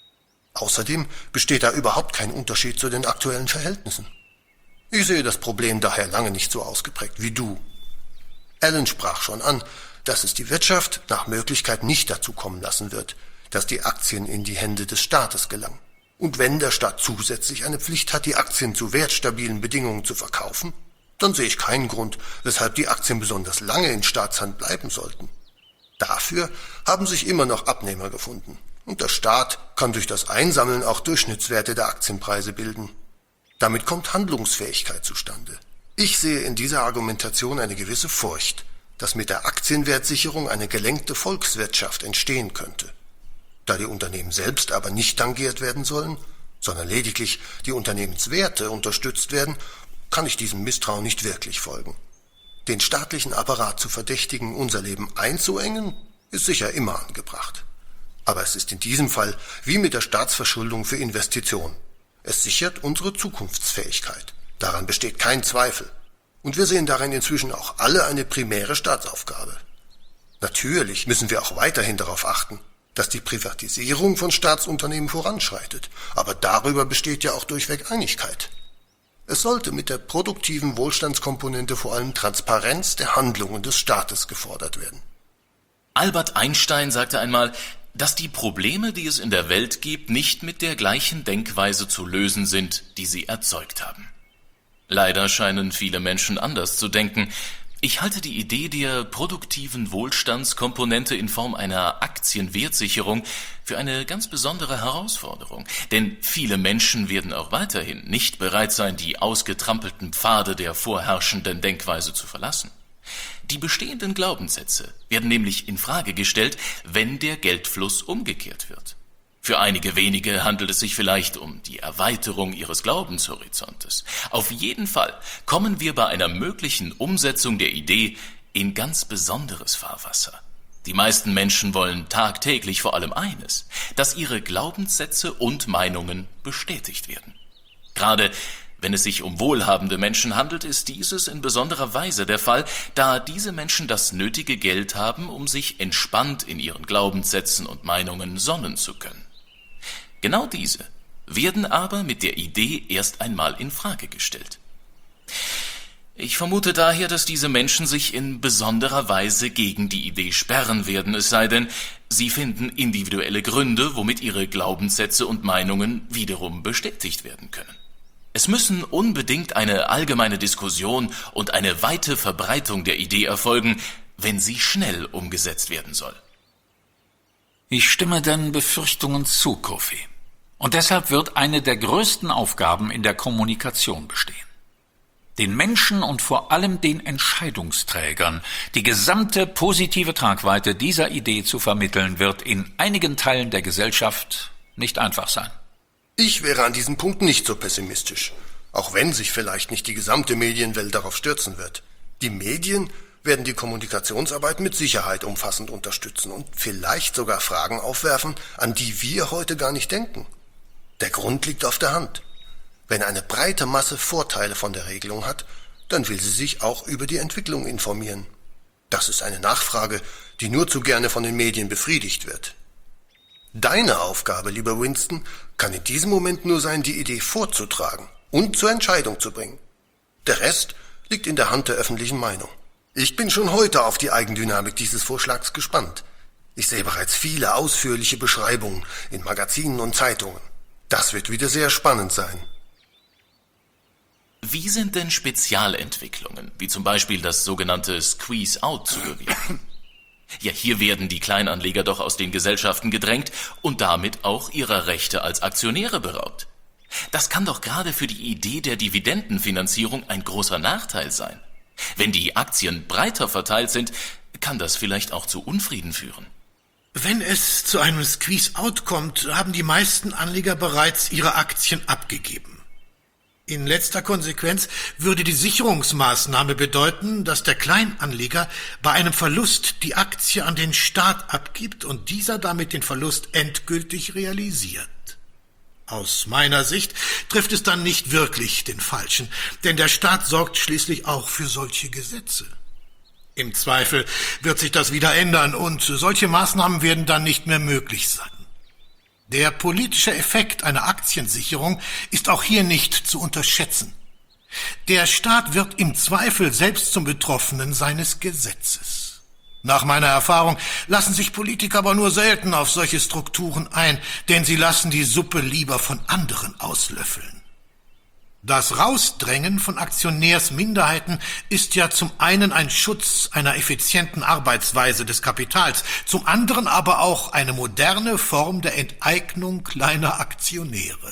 S2: Außerdem besteht da überhaupt kein Unterschied zu den aktuellen Verhältnissen. Ich sehe das Problem daher lange nicht so ausgeprägt wie du. Alan sprach schon an, dass es die Wirtschaft nach Möglichkeit nicht dazu kommen lassen wird, dass die Aktien in die Hände des Staates gelangen. Und wenn der Staat zusätzlich eine Pflicht hat, die Aktien zu wertstabilen Bedingungen zu verkaufen, dann sehe ich keinen Grund, weshalb die Aktien besonders lange in Staatshand bleiben sollten. Dafür haben sich immer noch Abnehmer gefunden. Und der Staat kann durch das Einsammeln auch Durchschnittswerte der Aktienpreise bilden. Damit kommt Handlungsfähigkeit zustande. Ich sehe in dieser Argumentation eine gewisse Furcht, dass mit der Aktienwertsicherung eine gelenkte Volkswirtschaft entstehen könnte. Da die Unternehmen selbst aber nicht tangiert werden sollen, sondern lediglich die Unternehmenswerte unterstützt werden, kann ich diesem Misstrauen nicht wirklich folgen. Den staatlichen Apparat zu verdächtigen, unser Leben einzuengen, ist sicher immer angebracht. Aber es ist in diesem Fall wie mit der Staatsverschuldung für Investitionen. Es sichert unsere Zukunftsfähigkeit. Daran besteht kein Zweifel. Und wir sehen darin inzwischen auch alle eine primäre Staatsaufgabe. Natürlich müssen wir auch weiterhin darauf achten, dass die Privatisierung von Staatsunternehmen voranschreitet. Aber darüber besteht ja auch durchweg Einigkeit. Es sollte mit der produktiven Wohlstandskomponente vor allem Transparenz der Handlungen des Staates gefordert werden.
S4: Albert Einstein sagte einmal, dass die Probleme, die es in der Welt gibt, nicht mit der gleichen Denkweise zu lösen sind, die sie erzeugt haben. Leider scheinen viele Menschen anders zu denken. Ich halte die Idee der produktiven Wohlstandskomponente in Form einer Aktienwertsicherung für eine ganz besondere Herausforderung. Denn viele Menschen werden auch weiterhin nicht bereit sein, die ausgetrampelten Pfade der vorherrschenden Denkweise zu verlassen. Die bestehenden Glaubenssätze werden nämlich in Frage gestellt, wenn der Geldfluss umgekehrt wird. Für einige wenige handelt es sich vielleicht um die Erweiterung ihres Glaubenshorizontes. Auf jeden Fall kommen wir bei einer möglichen Umsetzung der Idee in ganz besonderes Fahrwasser. Die meisten Menschen wollen tagtäglich vor allem eines, dass ihre Glaubenssätze und Meinungen bestätigt werden. Gerade wenn es sich um wohlhabende Menschen handelt, ist dieses in besonderer Weise der Fall, da diese Menschen das nötige Geld haben, um sich entspannt in ihren Glaubenssätzen und Meinungen sonnen zu können. Genau diese werden aber mit der Idee erst einmal in Frage gestellt. Ich vermute daher, dass diese Menschen sich in besonderer Weise gegen die Idee sperren werden, es sei denn, sie finden individuelle Gründe, womit ihre Glaubenssätze und Meinungen wiederum bestätigt werden können. Es müssen unbedingt eine allgemeine Diskussion und eine weite Verbreitung der Idee erfolgen, wenn sie schnell umgesetzt werden soll.
S7: Ich stimme deinen Befürchtungen zu, Kofi. Und deshalb wird eine der größten Aufgaben in der Kommunikation bestehen. Den Menschen und vor allem den Entscheidungsträgern die gesamte positive Tragweite dieser Idee zu vermitteln, wird in einigen Teilen der Gesellschaft nicht einfach sein.
S2: Ich wäre an diesem Punkt nicht so pessimistisch, auch wenn sich vielleicht nicht die gesamte Medienwelt darauf stürzen wird. Die Medien werden die Kommunikationsarbeit mit Sicherheit umfassend unterstützen und vielleicht sogar Fragen aufwerfen, an die wir heute gar nicht denken. Der Grund liegt auf der Hand. Wenn eine breite Masse Vorteile von der Regelung hat, dann will sie sich auch über die Entwicklung informieren. Das ist eine Nachfrage, die nur zu gerne von den Medien befriedigt wird. Deine Aufgabe, lieber Winston, kann in diesem Moment nur sein, die Idee vorzutragen und zur Entscheidung zu bringen. Der Rest liegt in der Hand der öffentlichen Meinung. Ich bin schon heute auf die Eigendynamik dieses Vorschlags gespannt. Ich sehe bereits viele ausführliche Beschreibungen in Magazinen und Zeitungen. Das wird wieder sehr spannend sein.
S4: Wie sind denn Spezialentwicklungen, wie zum Beispiel das sogenannte Squeeze-Out, zu bewirken? Ja, hier werden die Kleinanleger doch aus den Gesellschaften gedrängt und damit auch ihrer Rechte als Aktionäre beraubt. Das kann doch gerade für die Idee der Dividendenfinanzierung ein großer Nachteil sein. Wenn die Aktien breiter verteilt sind, kann das vielleicht auch zu Unfrieden führen.
S3: Wenn es zu einem Squeeze-Out kommt, haben die meisten Anleger bereits ihre Aktien abgegeben. In letzter Konsequenz würde die Sicherungsmaßnahme bedeuten, dass der Kleinanleger bei einem Verlust die Aktie an den Staat abgibt und dieser damit den Verlust endgültig realisiert. Aus meiner Sicht trifft es dann nicht wirklich den Falschen, denn der Staat sorgt schließlich auch für solche Gesetze. Im Zweifel wird sich das wieder ändern und solche Maßnahmen werden dann nicht mehr möglich sein. Der politische Effekt einer Aktiensicherung ist auch hier nicht zu unterschätzen. Der Staat wird im Zweifel selbst zum Betroffenen seines Gesetzes. Nach meiner Erfahrung lassen sich Politiker aber nur selten auf solche Strukturen ein, denn sie lassen die Suppe lieber von anderen auslöffeln. Das Rausdrängen von Aktionärsminderheiten ist ja zum einen ein Schutz einer effizienten Arbeitsweise des Kapitals, zum anderen aber auch eine moderne Form der Enteignung kleiner Aktionäre.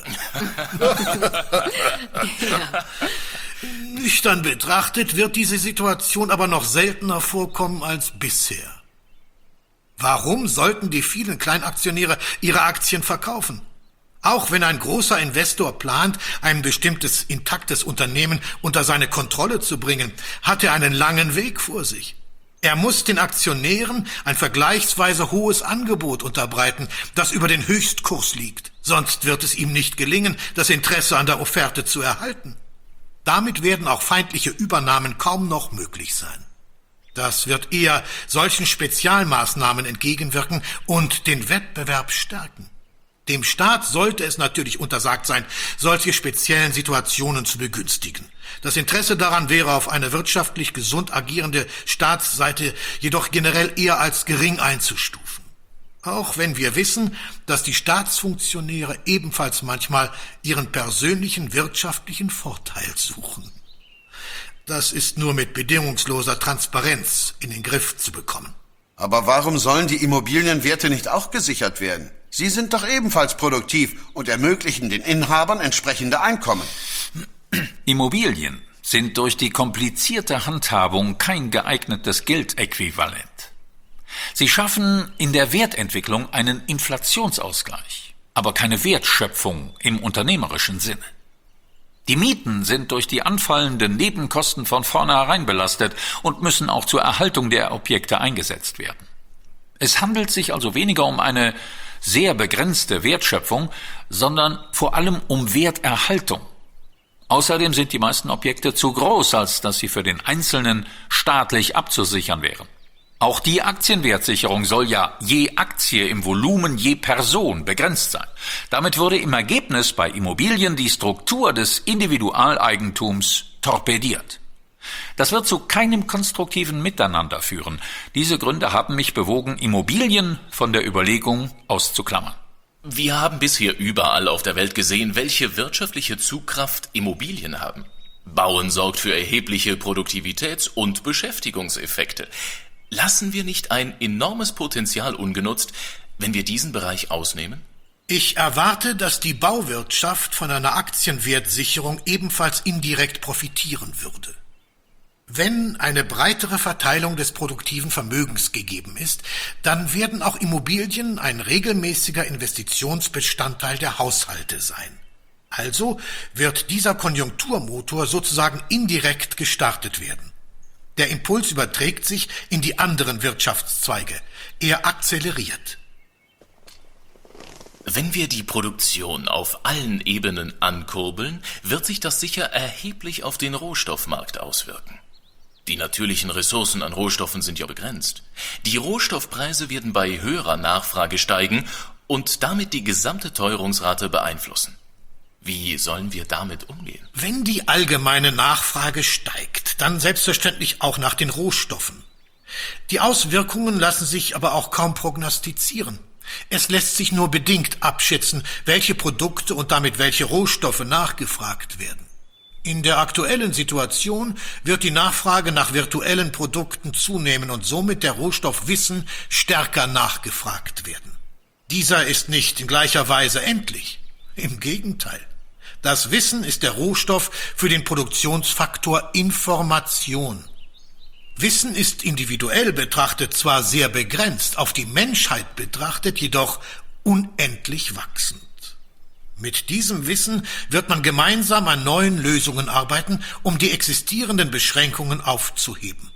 S6: Ja.
S3: Nüchtern betrachtet wird diese Situation aber noch seltener vorkommen als bisher. Warum sollten die vielen Kleinaktionäre ihre Aktien verkaufen? Auch wenn ein großer Investor plant, ein bestimmtes intaktes Unternehmen unter seine Kontrolle zu bringen, hat er einen langen Weg vor sich. Er muss den Aktionären ein vergleichsweise hohes Angebot unterbreiten, das über den Höchstkurs liegt. Sonst wird es ihm nicht gelingen, das Interesse an der Offerte zu erhalten. Damit werden auch feindliche Übernahmen kaum noch möglich sein. Das wird eher solchen Spezialmaßnahmen entgegenwirken und den Wettbewerb stärken. Dem Staat sollte es natürlich untersagt sein, solche speziellen Situationen zu begünstigen. Das Interesse daran wäre auf eine wirtschaftlich gesund agierende Staatsseite jedoch generell eher als gering einzustufen. Auch wenn wir wissen, dass die Staatsfunktionäre ebenfalls manchmal ihren persönlichen wirtschaftlichen Vorteil suchen. Das ist nur mit bedingungsloser Transparenz in den Griff zu bekommen.
S8: Aber warum sollen die Immobilienwerte nicht auch gesichert werden? Sie sind doch ebenfalls produktiv und ermöglichen den Inhabern entsprechende Einkommen.
S7: Immobilien sind durch die komplizierte Handhabung kein geeignetes Geldäquivalent. Sie schaffen in der Wertentwicklung einen Inflationsausgleich, aber keine Wertschöpfung im unternehmerischen Sinne. Die Mieten sind durch die anfallenden Nebenkosten von vornherein belastet und müssen auch zur Erhaltung der Objekte eingesetzt werden. Es handelt sich also weniger um eine sehr begrenzte Wertschöpfung, sondern vor allem um Werterhaltung. Außerdem sind die meisten Objekte zu groß, als dass sie für den Einzelnen staatlich abzusichern wären. Auch die Aktienwertsicherung soll ja je Aktie im Volumen je Person begrenzt sein. Damit würde im Ergebnis bei Immobilien die Struktur des Individualeigentums torpediert. Das wird zu keinem konstruktiven Miteinander führen. Diese Gründe haben mich bewogen, Immobilien von der Überlegung auszuklammern.
S4: Wir haben bisher überall auf der Welt gesehen, welche wirtschaftliche Zugkraft Immobilien haben. Bauen sorgt für erhebliche Produktivitäts- und Beschäftigungseffekte. Lassen wir nicht ein enormes Potenzial ungenutzt, wenn wir diesen Bereich ausnehmen?
S3: Ich erwarte, dass die Bauwirtschaft von einer Aktienwertsicherung ebenfalls indirekt profitieren würde. Wenn eine breitere Verteilung des produktiven Vermögens gegeben ist, dann werden auch Immobilien ein regelmäßiger Investitionsbestandteil der Haushalte sein. Also wird dieser Konjunkturmotor sozusagen indirekt gestartet werden. Der Impuls überträgt sich in die anderen Wirtschaftszweige. Er akzeleriert.
S4: Wenn wir die Produktion auf allen Ebenen ankurbeln, wird sich das sicher erheblich auf den Rohstoffmarkt auswirken. Die natürlichen Ressourcen an Rohstoffen sind ja begrenzt. Die Rohstoffpreise werden bei höherer Nachfrage steigen und damit die gesamte Teuerungsrate beeinflussen. Wie sollen wir damit umgehen?
S3: Wenn die allgemeine Nachfrage steigt, dann selbstverständlich auch nach den Rohstoffen. Die Auswirkungen lassen sich aber auch kaum prognostizieren. Es lässt sich nur bedingt abschätzen, welche Produkte und damit welche Rohstoffe nachgefragt werden. In der aktuellen Situation wird die Nachfrage nach virtuellen Produkten zunehmen und somit der Rohstoff Wissen stärker nachgefragt werden. Dieser ist nicht in gleicher Weise endlich. Im Gegenteil. Das Wissen ist der Rohstoff für den Produktionsfaktor Information. Wissen ist individuell betrachtet zwar sehr begrenzt, auf die Menschheit betrachtet jedoch unendlich wachsend. Mit diesem Wissen wird man gemeinsam an neuen Lösungen arbeiten, um die existierenden Beschränkungen aufzuheben.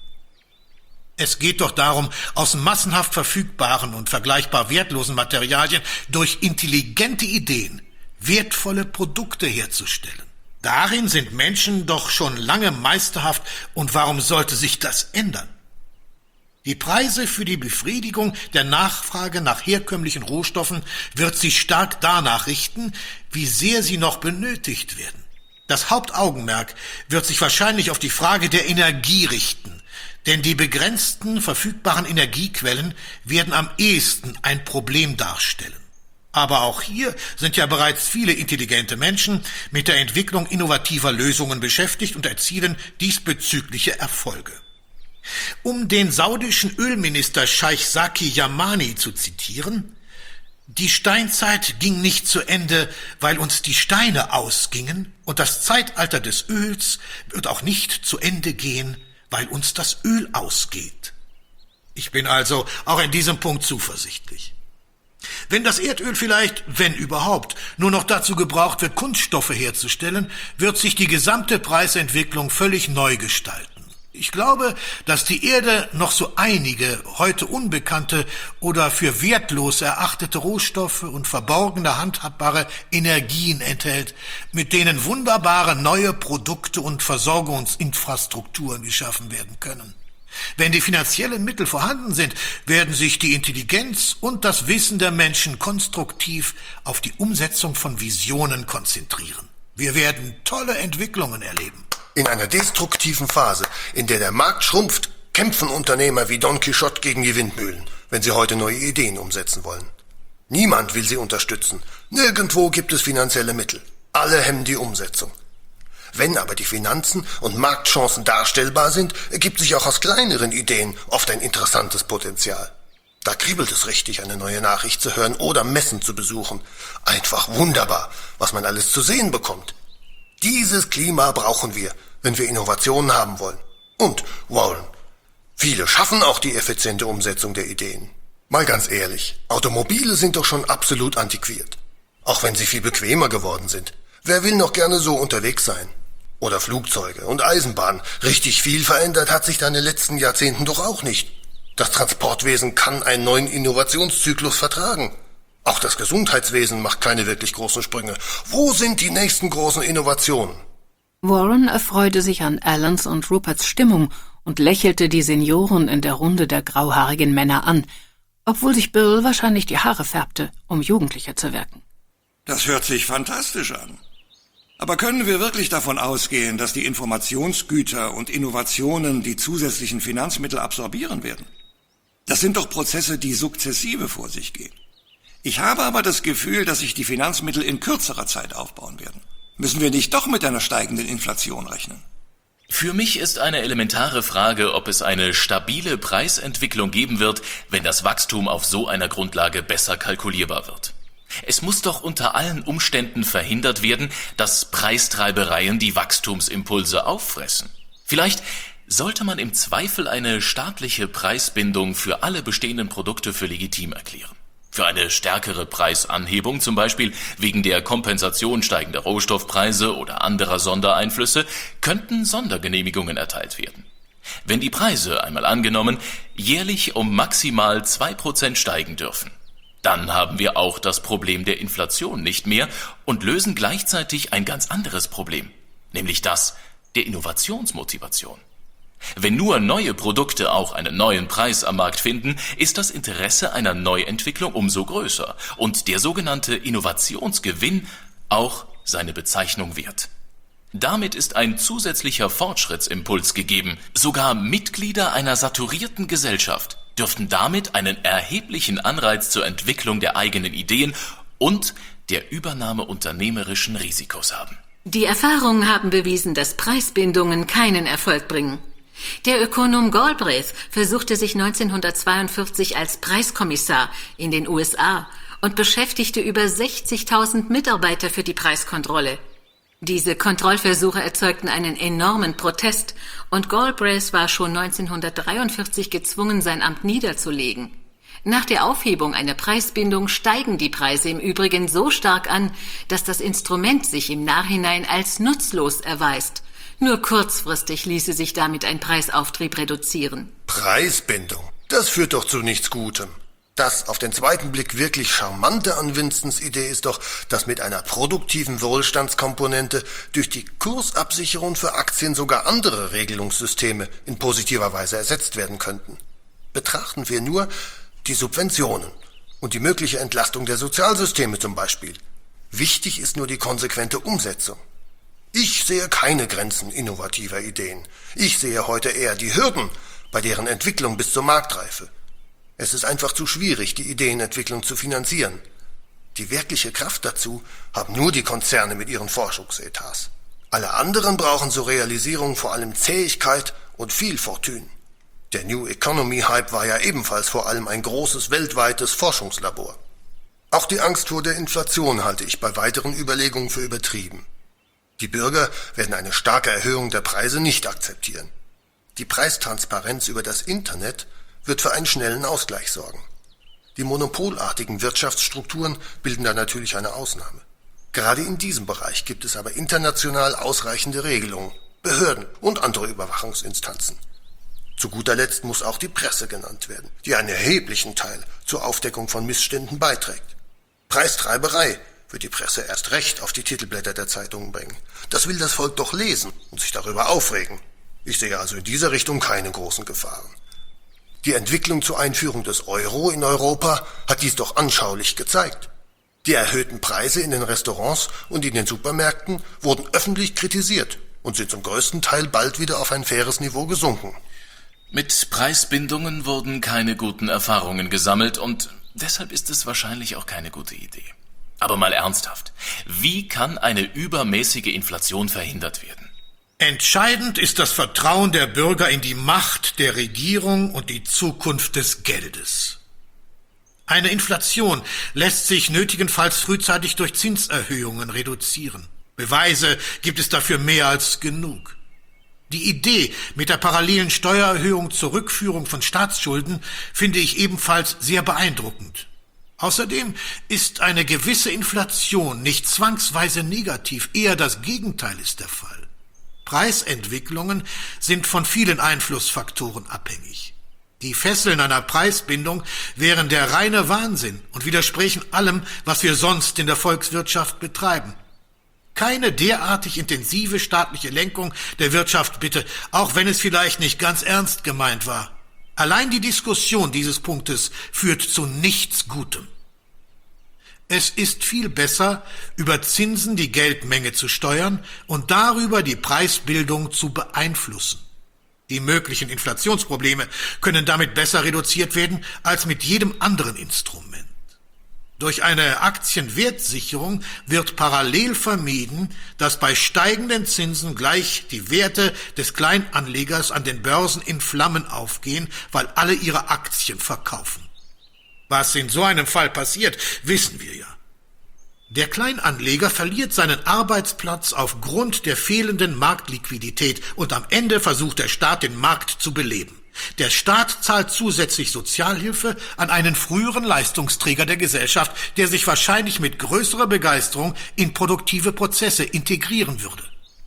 S3: Es geht doch darum, aus massenhaft verfügbaren und vergleichbar wertlosen Materialien durch intelligente Ideen wertvolle Produkte herzustellen. Darin sind Menschen doch schon lange meisterhaft, und warum sollte sich das ändern? Die Preise für die Befriedigung der Nachfrage nach herkömmlichen Rohstoffen wird sich stark danach richten, wie sehr sie noch benötigt werden. Das Hauptaugenmerk wird sich wahrscheinlich auf die Frage der Energie richten, denn die begrenzten verfügbaren Energiequellen werden am ehesten ein Problem darstellen. Aber auch hier sind ja bereits viele intelligente Menschen mit der Entwicklung innovativer Lösungen beschäftigt und erzielen diesbezügliche Erfolge. Um den saudischen Ölminister Scheich Zaki Yamani zu zitieren: Die Steinzeit ging nicht zu Ende, weil uns die Steine ausgingen, und das Zeitalter des Öls wird auch nicht zu Ende gehen, weil uns das Öl ausgeht. Ich bin also auch in diesem Punkt zuversichtlich. Wenn das Erdöl vielleicht, wenn überhaupt, nur noch dazu gebraucht wird, Kunststoffe herzustellen, wird sich die gesamte Preisentwicklung völlig neu gestalten. Ich glaube, dass die Erde noch so einige heute unbekannte oder für wertlos erachtete Rohstoffe und verborgene handhabbare Energien enthält, mit denen wunderbare neue Produkte und Versorgungsinfrastrukturen geschaffen werden können. Wenn die finanziellen Mittel vorhanden sind, werden sich die Intelligenz und das Wissen der Menschen konstruktiv auf die Umsetzung von Visionen konzentrieren. Wir werden tolle Entwicklungen erleben.
S2: In einer destruktiven Phase, in der der Markt schrumpft, kämpfen Unternehmer wie Don Quixote gegen die Windmühlen, wenn sie heute neue Ideen umsetzen wollen. Niemand will sie unterstützen. Nirgendwo gibt es finanzielle Mittel. Alle hemmen die Umsetzung. Wenn aber die Finanzen und Marktchancen darstellbar sind, ergibt sich auch aus kleineren Ideen oft ein interessantes Potenzial. Da kribbelt es richtig, eine neue Nachricht zu hören oder Messen zu besuchen. Einfach wunderbar, was man alles zu sehen bekommt. Dieses Klima brauchen wir, wenn wir Innovationen haben wollen. Und, Warren, viele schaffen auch die effiziente Umsetzung der Ideen. Mal ganz ehrlich, Automobile sind doch schon absolut antiquiert. Auch wenn sie viel bequemer geworden sind. Wer will noch gerne so unterwegs sein? Oder Flugzeuge und Eisenbahnen. Richtig viel verändert hat sich da in den letzten Jahrzehnten doch auch nicht. Das Transportwesen kann einen neuen Innovationszyklus vertragen. Auch das Gesundheitswesen macht keine wirklich großen Sprünge. Wo sind die nächsten großen Innovationen?
S1: Warren erfreute sich an Allens und Ruperts Stimmung und lächelte die Senioren in der Runde der grauhaarigen Männer an, obwohl sich Bill wahrscheinlich die Haare färbte, um jugendlicher zu wirken.
S5: Das hört sich fantastisch an. Aber können wir wirklich davon ausgehen, dass die Informationsgüter und Innovationen die zusätzlichen Finanzmittel absorbieren werden? Das sind doch Prozesse, die sukzessive vor sich gehen. Ich habe aber das Gefühl, dass sich die Finanzmittel in kürzerer Zeit aufbauen werden. Müssen wir nicht doch mit einer steigenden Inflation rechnen?
S4: Für mich ist eine elementare Frage, ob es eine stabile Preisentwicklung geben wird, wenn das Wachstum auf so einer Grundlage besser kalkulierbar wird. Es muss doch unter allen Umständen verhindert werden, dass Preistreibereien die Wachstumsimpulse auffressen. Vielleicht sollte man im Zweifel eine staatliche Preisbindung für alle bestehenden Produkte für legitim erklären. Für eine stärkere Preisanhebung, zum Beispiel wegen der Kompensation steigender Rohstoffpreise oder anderer Sondereinflüsse, könnten Sondergenehmigungen erteilt werden. Wenn die Preise, einmal angenommen, jährlich um maximal 2% steigen dürfen, dann haben wir auch das Problem der Inflation nicht mehr und lösen gleichzeitig ein ganz anderes Problem, nämlich das der Innovationsmotivation. Wenn nur neue Produkte auch einen neuen Preis am Markt finden, ist das Interesse einer Neuentwicklung umso größer und der sogenannte Innovationsgewinn auch seine Bezeichnung wert. Damit ist ein zusätzlicher Fortschrittsimpuls gegeben. Sogar Mitglieder einer saturierten Gesellschaft dürften damit einen erheblichen Anreiz zur Entwicklung der eigenen Ideen und der Übernahme unternehmerischen Risikos haben.
S6: Die Erfahrungen haben bewiesen, dass Preisbindungen keinen Erfolg bringen. Der Ökonom Galbraith versuchte sich 1942 als Preiskommissar in den USA und beschäftigte über 60.000 Mitarbeiter für die Preiskontrolle. Diese Kontrollversuche erzeugten einen enormen Protest und Galbraith war schon 1943 gezwungen, sein Amt niederzulegen. Nach der Aufhebung einer Preisbindung steigen die Preise im Übrigen so stark an, dass das Instrument sich im Nachhinein als nutzlos erweist. Nur kurzfristig ließe sich damit ein Preisauftrieb reduzieren.
S2: Preisbindung, das führt doch zu nichts Gutem. Das auf den zweiten Blick wirklich Charmante an Winstons Idee ist doch, dass mit einer produktiven Wohlstandskomponente durch die Kursabsicherung für Aktien sogar andere Regelungssysteme in positiver Weise ersetzt werden könnten. Betrachten wir nur die Subventionen und die mögliche Entlastung der Sozialsysteme zum Beispiel. Wichtig ist nur die konsequente Umsetzung. Ich sehe keine Grenzen innovativer Ideen. Ich sehe heute eher die Hürden bei deren Entwicklung bis zur Marktreife. Es ist einfach zu schwierig, die Ideenentwicklung zu finanzieren. Die wirkliche Kraft dazu haben nur die Konzerne mit ihren Forschungsetats. Alle anderen brauchen zur Realisierung vor allem Zähigkeit und viel Fortune. Der New Economy Hype war ja ebenfalls vor allem ein großes weltweites Forschungslabor. Auch die Angst vor der Inflation halte ich bei weiteren Überlegungen für übertrieben. Die Bürger werden eine starke Erhöhung der Preise nicht akzeptieren. Die Preistransparenz über das Internet wird für einen schnellen Ausgleich sorgen. Die monopolartigen Wirtschaftsstrukturen bilden da natürlich eine Ausnahme. Gerade in diesem Bereich gibt es aber international ausreichende Regelungen, Behörden und andere Überwachungsinstanzen. Zu guter Letzt muss auch die Presse genannt werden, die einen erheblichen Teil zur Aufdeckung von Missständen beiträgt. Preistreiberei wird die Presse erst recht auf die Titelblätter der Zeitungen bringen. Das will das Volk doch lesen und sich darüber aufregen. Ich sehe also in dieser Richtung keine großen Gefahren. Die Entwicklung zur Einführung des Euro in Europa hat dies doch anschaulich gezeigt. Die erhöhten Preise in den Restaurants und in den Supermärkten wurden öffentlich kritisiert und sind zum größten Teil bald wieder auf ein faires Niveau gesunken.
S4: Mit Preisbindungen wurden keine guten Erfahrungen gesammelt und deshalb ist es wahrscheinlich auch keine gute Idee. Aber mal ernsthaft, wie kann eine übermäßige Inflation verhindert werden?
S3: Entscheidend ist das Vertrauen der Bürger in die Macht der Regierung und die Zukunft des Geldes. Eine Inflation lässt sich nötigenfalls frühzeitig durch Zinserhöhungen reduzieren. Beweise gibt es dafür mehr als genug. Die Idee mit der parallelen Steuererhöhung zur Rückführung von Staatsschulden finde ich ebenfalls sehr beeindruckend. Außerdem ist eine gewisse Inflation nicht zwangsweise negativ, eher das Gegenteil ist der Fall. Preisentwicklungen sind von vielen Einflussfaktoren abhängig. Die Fesseln einer Preisbindung wären der reine Wahnsinn und widersprechen allem, was wir sonst in der Volkswirtschaft betreiben. Keine derartig intensive staatliche Lenkung der Wirtschaft bitte, auch wenn es vielleicht nicht ganz ernst gemeint war. Allein die Diskussion dieses Punktes führt zu nichts Gutem. Es ist viel besser, über Zinsen die Geldmenge zu steuern und darüber die Preisbildung zu beeinflussen. Die möglichen Inflationsprobleme können damit besser reduziert werden als mit jedem anderen Instrument. Durch eine Aktienwertsicherung wird parallel vermieden, dass bei steigenden Zinsen gleich die Werte des Kleinanlegers an den Börsen in Flammen aufgehen, weil alle ihre Aktien verkaufen. Was in so einem Fall passiert, wissen wir ja. Der Kleinanleger verliert seinen Arbeitsplatz aufgrund der fehlenden Marktliquidität und am Ende versucht der Staat, den Markt zu beleben. Der Staat zahlt zusätzlich Sozialhilfe an einen früheren Leistungsträger der Gesellschaft, der sich wahrscheinlich mit größerer Begeisterung in produktive Prozesse integrieren würde.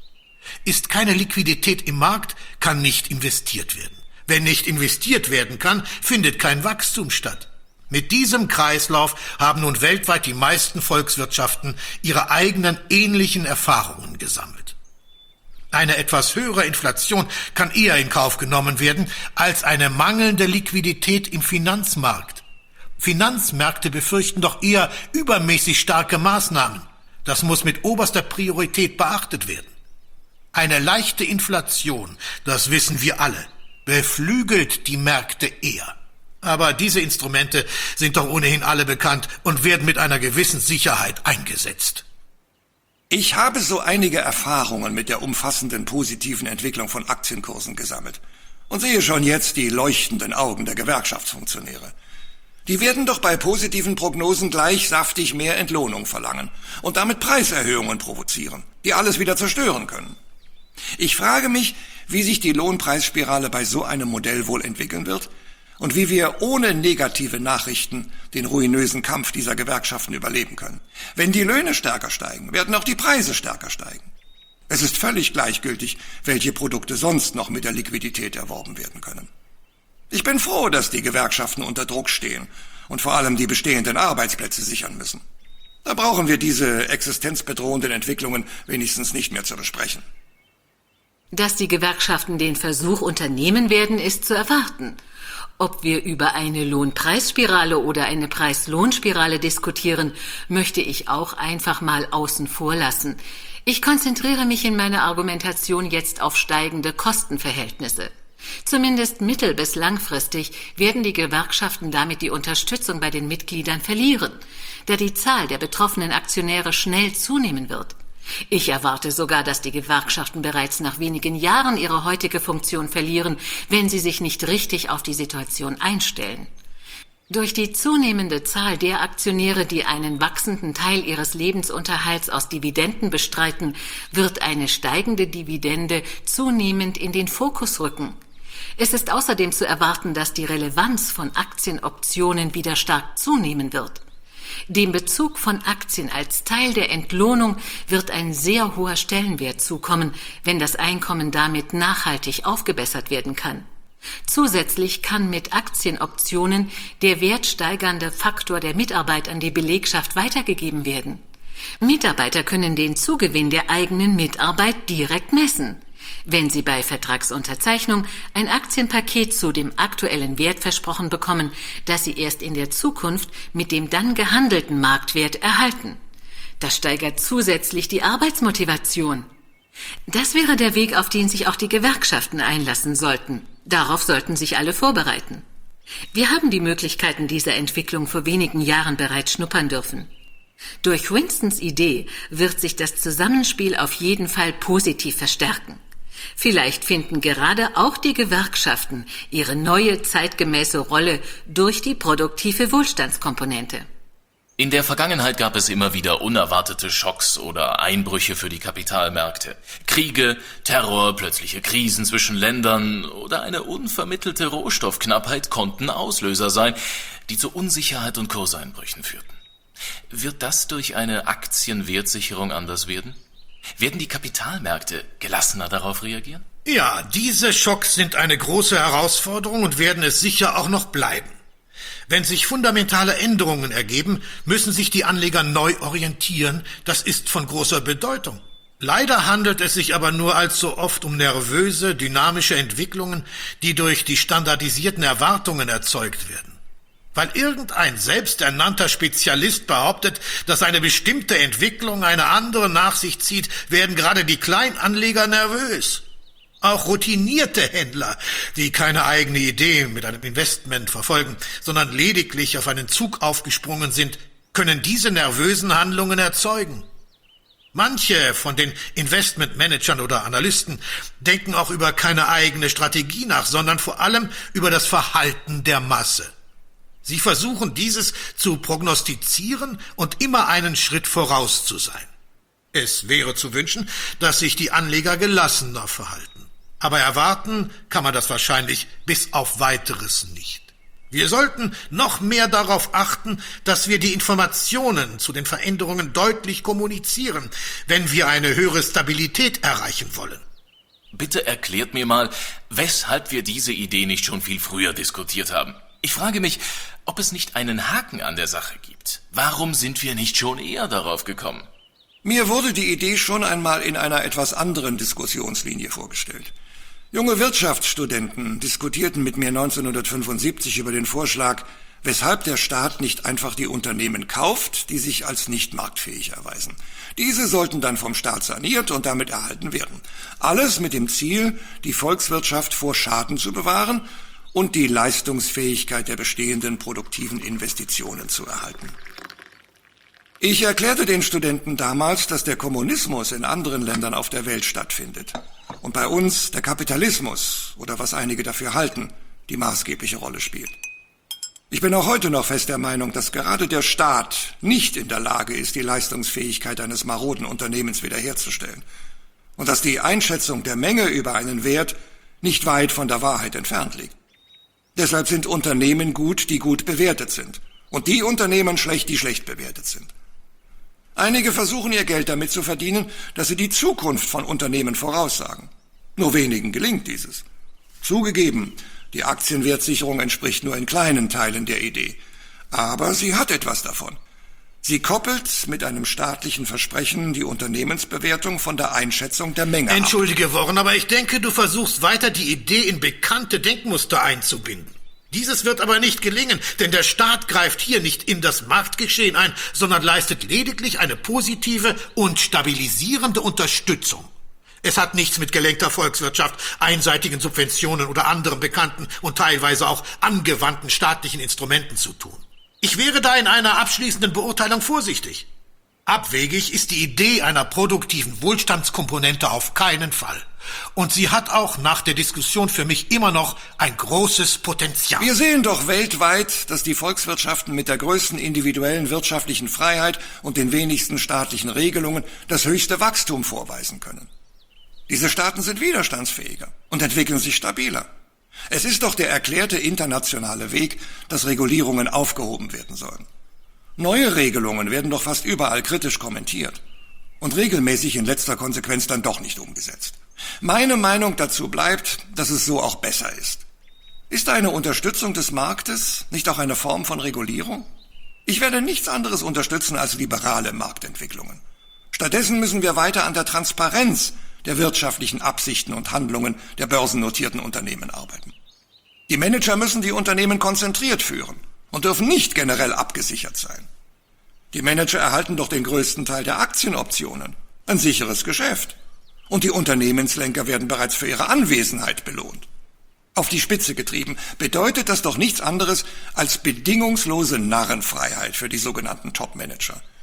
S3: Ist keine Liquidität im Markt, kann nicht investiert werden. Wenn nicht investiert werden kann, findet kein Wachstum statt. Mit diesem Kreislauf haben nun weltweit die meisten Volkswirtschaften ihre eigenen ähnlichen Erfahrungen gesammelt. Eine etwas höhere Inflation kann eher in Kauf genommen werden als eine mangelnde Liquidität im Finanzmarkt. Finanzmärkte befürchten doch eher übermäßig starke Maßnahmen. Das muss mit oberster Priorität beachtet werden. Eine leichte Inflation, das wissen wir alle, beflügelt die Märkte eher. Aber diese Instrumente sind doch ohnehin alle bekannt und werden mit einer gewissen Sicherheit eingesetzt.
S5: Ich habe so einige Erfahrungen mit der umfassenden positiven Entwicklung von Aktienkursen gesammelt und sehe schon jetzt die leuchtenden Augen der Gewerkschaftsfunktionäre. Die werden doch bei positiven Prognosen gleich saftig mehr Entlohnung verlangen und damit Preiserhöhungen provozieren, die alles wieder zerstören können. Ich frage mich, wie sich die Lohnpreisspirale bei so einem Modell wohl entwickeln wird und wie wir ohne negative Nachrichten den ruinösen Kampf dieser Gewerkschaften überleben können. Wenn die Löhne stärker steigen, werden auch die Preise stärker steigen. Es ist völlig gleichgültig, welche Produkte sonst noch mit der Liquidität erworben werden können. Ich bin froh, dass die Gewerkschaften unter Druck stehen und vor allem die bestehenden Arbeitsplätze sichern müssen. Da brauchen wir diese existenzbedrohenden Entwicklungen wenigstens nicht mehr zu besprechen.
S6: Dass die Gewerkschaften den Versuch unternehmen werden, ist zu erwarten. Ob wir über eine Lohnpreisspirale oder eine Preis-Lohn-Spirale diskutieren, möchte ich auch einfach mal außen vor lassen. Ich konzentriere mich in meiner Argumentation jetzt auf steigende Kostenverhältnisse. Zumindest mittel- bis langfristig werden die Gewerkschaften damit die Unterstützung bei den Mitgliedern verlieren, da die Zahl der betroffenen Aktionäre schnell zunehmen wird. Ich erwarte sogar, dass die Gewerkschaften bereits nach wenigen Jahren ihre heutige Funktion verlieren, wenn sie sich nicht richtig auf die Situation einstellen. Durch die zunehmende Zahl der Aktionäre, die einen wachsenden Teil ihres Lebensunterhalts aus Dividenden bestreiten, wird eine steigende Dividende zunehmend in den Fokus rücken. Es ist außerdem zu erwarten, dass die Relevanz von Aktienoptionen wieder stark zunehmen wird. Dem Bezug von Aktien als Teil der Entlohnung wird ein sehr hoher Stellenwert zukommen, wenn das Einkommen damit nachhaltig aufgebessert werden kann. Zusätzlich kann mit Aktienoptionen der wertsteigernde Faktor der Mitarbeit an die Belegschaft weitergegeben werden. Mitarbeiter können den Zugewinn der eigenen Mitarbeit direkt messen. Wenn sie bei Vertragsunterzeichnung ein Aktienpaket zu dem aktuellen Wert versprochen bekommen, das sie erst in der Zukunft mit dem dann gehandelten Marktwert erhalten. Das steigert zusätzlich die Arbeitsmotivation. Das wäre der Weg, auf den sich auch die Gewerkschaften einlassen sollten. Darauf sollten sich alle vorbereiten. Wir haben die Möglichkeiten dieser Entwicklung vor wenigen Jahren bereits schnuppern dürfen. Durch Winstons Idee wird sich das Zusammenspiel auf jeden Fall positiv verstärken. Vielleicht finden gerade auch die Gewerkschaften ihre neue zeitgemäße Rolle durch die produktive Wohlstandskomponente.
S4: In der Vergangenheit gab es immer wieder unerwartete Schocks oder Einbrüche für die Kapitalmärkte. Kriege, Terror, plötzliche Krisen zwischen Ländern oder eine unvermittelte Rohstoffknappheit konnten Auslöser sein, die zu Unsicherheit und Kurseinbrüchen führten. Wird das durch eine Aktienwertsicherung anders werden? Werden die Kapitalmärkte gelassener darauf reagieren?
S3: Ja, diese Schocks sind eine große Herausforderung und werden es sicher auch noch bleiben. Wenn sich fundamentale Änderungen ergeben, müssen sich die Anleger neu orientieren. Das ist von großer Bedeutung. Leider handelt es sich aber nur allzu oft um nervöse, dynamische Entwicklungen, die durch die standardisierten Erwartungen erzeugt werden. Weil irgendein selbsternannter Spezialist behauptet, dass eine bestimmte Entwicklung eine andere nach sich zieht, werden gerade die Kleinanleger nervös. Auch routinierte Händler, die keine eigene Idee mit einem Investment verfolgen, sondern lediglich auf einen Zug aufgesprungen sind, können diese nervösen Handlungen erzeugen. Manche von den Investmentmanagern oder Analysten denken auch über keine eigene Strategie nach, sondern vor allem über das Verhalten der Masse. Sie versuchen, dieses zu prognostizieren und immer einen Schritt voraus zu sein. Es wäre zu wünschen, dass sich die Anleger gelassener verhalten. Aber erwarten kann man das wahrscheinlich bis auf Weiteres nicht. Wir sollten noch mehr darauf achten, dass wir die Informationen zu den Veränderungen deutlich kommunizieren, wenn wir eine höhere Stabilität erreichen wollen.
S4: Bitte erklärt mir mal, weshalb wir diese Idee nicht schon viel früher diskutiert haben. Ich frage mich, ob es nicht einen Haken an der Sache gibt. Warum sind wir nicht schon eher darauf gekommen?
S5: Mir wurde die Idee schon einmal in einer etwas anderen Diskussionslinie vorgestellt. Junge Wirtschaftsstudenten diskutierten mit mir 1975 über den Vorschlag, weshalb der Staat nicht einfach die Unternehmen kauft, die sich als nicht marktfähig erweisen. Diese sollten dann vom Staat saniert und damit erhalten werden. Alles mit dem Ziel, die Volkswirtschaft vor Schaden zu bewahren und die Leistungsfähigkeit der bestehenden produktiven Investitionen zu erhalten. Ich erklärte den Studenten damals, dass der Kommunismus in anderen Ländern auf der Welt stattfindet und bei uns der Kapitalismus, oder was einige dafür halten, die maßgebliche Rolle spielt. Ich bin auch heute noch fest der Meinung, dass gerade der Staat nicht in der Lage ist, die Leistungsfähigkeit eines maroden Unternehmens wiederherzustellen und dass die Einschätzung der Menge über einen Wert nicht weit von der Wahrheit entfernt liegt. Deshalb sind Unternehmen gut, die gut bewertet sind, und die Unternehmen schlecht, die schlecht bewertet sind. Einige versuchen ihr Geld damit zu verdienen, dass sie die Zukunft von Unternehmen voraussagen. Nur wenigen gelingt dieses. Zugegeben, die Aktienwertsicherung entspricht nur in kleinen Teilen der Idee. Aber sie hat etwas davon. Sie koppelt mit einem staatlichen Versprechen die Unternehmensbewertung von der Einschätzung der Menge ab.
S3: Entschuldige, Warren, aber ich denke, du versuchst weiter die Idee in bekannte Denkmuster einzubinden. Dieses wird aber nicht gelingen, denn der Staat greift hier nicht in das Marktgeschehen ein, sondern leistet lediglich eine positive und stabilisierende Unterstützung. Es hat nichts mit gelenkter Volkswirtschaft, einseitigen Subventionen oder anderen bekannten und teilweise auch angewandten staatlichen Instrumenten zu tun. Ich wäre da in einer abschließenden Beurteilung vorsichtig. Abwegig ist die Idee einer produktiven Wohlstandskomponente auf keinen Fall. Und sie hat auch nach der Diskussion für mich immer noch ein großes Potenzial.
S5: Wir sehen doch weltweit, dass die Volkswirtschaften mit der größten individuellen wirtschaftlichen Freiheit und den wenigsten staatlichen Regelungen das höchste Wachstum vorweisen können. Diese Staaten sind widerstandsfähiger und entwickeln sich stabiler. Es ist doch der erklärte internationale Weg, dass Regulierungen aufgehoben werden sollen. Neue Regelungen werden doch fast überall kritisch kommentiert und regelmäßig in letzter Konsequenz dann doch nicht umgesetzt. Meine Meinung dazu bleibt, dass es so auch besser ist. Ist eine Unterstützung des Marktes nicht auch eine Form von Regulierung? Ich werde nichts anderes unterstützen als liberale Marktentwicklungen. Stattdessen müssen wir weiter an der Transparenz der wirtschaftlichen Absichten und Handlungen der börsennotierten Unternehmen arbeiten. Die Manager müssen die Unternehmen konzentriert führen und dürfen nicht generell abgesichert sein. Die Manager erhalten doch den größten Teil der Aktienoptionen, ein sicheres Geschäft. Und die Unternehmenslenker werden bereits für ihre Anwesenheit belohnt. Auf die Spitze getrieben bedeutet das doch nichts anderes als bedingungslose Narrenfreiheit für die sogenannten Top-Manager.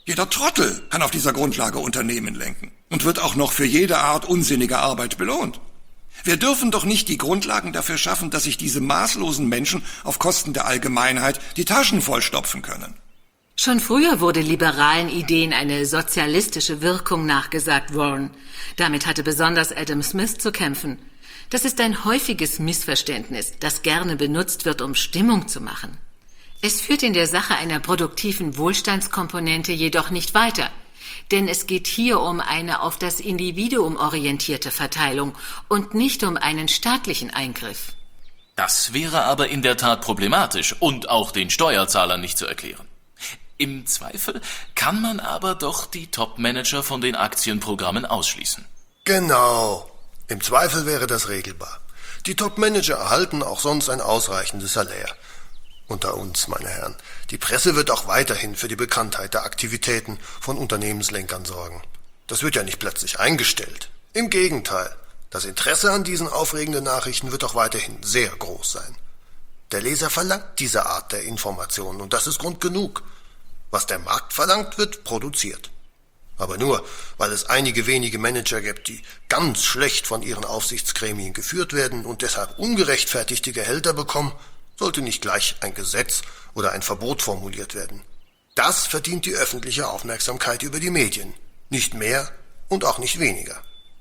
S5: Jeder Trottel kann auf dieser Grundlage Unternehmen lenken und wird auch noch für jede Art unsinniger Arbeit belohnt. Wir dürfen doch nicht die Grundlagen dafür schaffen, dass sich diese maßlosen Menschen auf Kosten der Allgemeinheit die Taschen vollstopfen können.
S6: Schon früher wurde liberalen Ideen eine sozialistische Wirkung nachgesagt, Warren. Damit hatte besonders Adam Smith zu kämpfen. Das ist ein häufiges Missverständnis, das gerne benutzt wird, um Stimmung zu machen. Es führt in der Sache einer produktiven Wohlstandskomponente jedoch nicht weiter, denn es geht hier um eine auf das Individuum orientierte Verteilung und nicht um einen staatlichen Eingriff.
S4: Das wäre aber in der Tat problematisch und auch den Steuerzahlern nicht zu erklären. Im Zweifel kann man aber doch die Top-Manager von den Aktienprogrammen ausschließen.
S2: Genau. Im Zweifel wäre das regelbar. Die Top-Manager erhalten auch sonst ein ausreichendes Salär. Unter uns, meine Herren, die Presse wird auch weiterhin für die Bekanntheit der Aktivitäten von Unternehmenslenkern sorgen. Das wird ja nicht plötzlich eingestellt. Im Gegenteil, das Interesse an diesen aufregenden Nachrichten wird auch weiterhin sehr groß sein. Der Leser verlangt diese Art der Informationen und das ist Grund genug. Was der Markt verlangt, wird produziert. Aber nur, weil es einige wenige Manager gibt, die ganz schlecht von ihren Aufsichtsgremien geführt werden und deshalb ungerechtfertigte Gehälter bekommen, sollte nicht gleich ein Gesetz oder ein Verbot formuliert werden. Das verdient die öffentliche Aufmerksamkeit über die Medien. Nicht mehr und auch nicht weniger.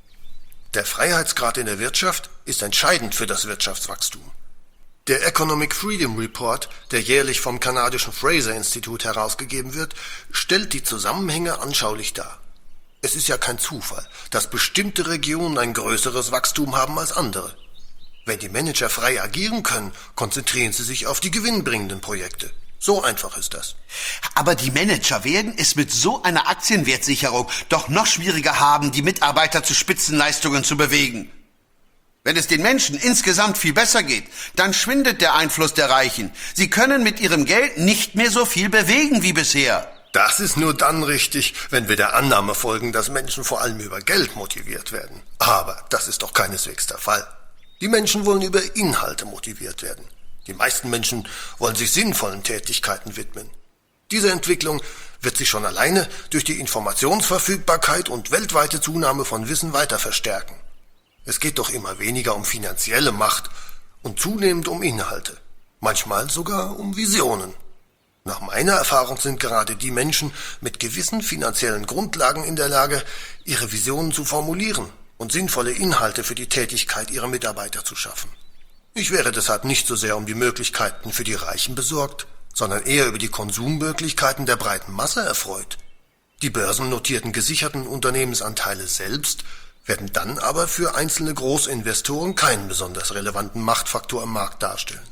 S2: Der Freiheitsgrad in der Wirtschaft ist entscheidend für das Wirtschaftswachstum. Der Economic Freedom Report, der jährlich vom kanadischen Fraser-Institut herausgegeben wird, stellt die Zusammenhänge anschaulich dar. Es ist ja kein Zufall, dass bestimmte Regionen ein größeres Wachstum haben als andere. Wenn die Manager frei agieren können, konzentrieren sie sich auf die gewinnbringenden Projekte. So einfach ist das.
S8: Aber die Manager werden es mit so einer Aktienwertsicherung doch noch schwieriger haben, die Mitarbeiter zu Spitzenleistungen zu bewegen. Wenn es den Menschen insgesamt viel besser geht, dann schwindet der Einfluss der Reichen. Sie können mit ihrem Geld nicht mehr so viel bewegen wie bisher.
S2: Das ist nur dann richtig, wenn wir der Annahme folgen, dass Menschen vor allem über Geld motiviert werden. Aber das ist doch keineswegs der Fall. Die Menschen wollen über Inhalte motiviert werden. Die meisten Menschen wollen sich sinnvollen Tätigkeiten widmen. Diese Entwicklung wird sich schon alleine durch die Informationsverfügbarkeit und weltweite Zunahme von Wissen weiter verstärken. Es geht doch immer weniger um finanzielle Macht und zunehmend um Inhalte, manchmal sogar um Visionen. Nach meiner Erfahrung sind gerade die Menschen mit gewissen finanziellen Grundlagen in der Lage, ihre Visionen zu formulieren und sinnvolle Inhalte für die Tätigkeit ihrer Mitarbeiter zu schaffen. Ich wäre deshalb nicht so sehr um die Möglichkeiten für die Reichen besorgt, sondern eher über die Konsummöglichkeiten der breiten Masse erfreut. Die börsennotierten gesicherten Unternehmensanteile selbst werden dann aber für einzelne Großinvestoren keinen besonders relevanten Machtfaktor am Markt darstellen.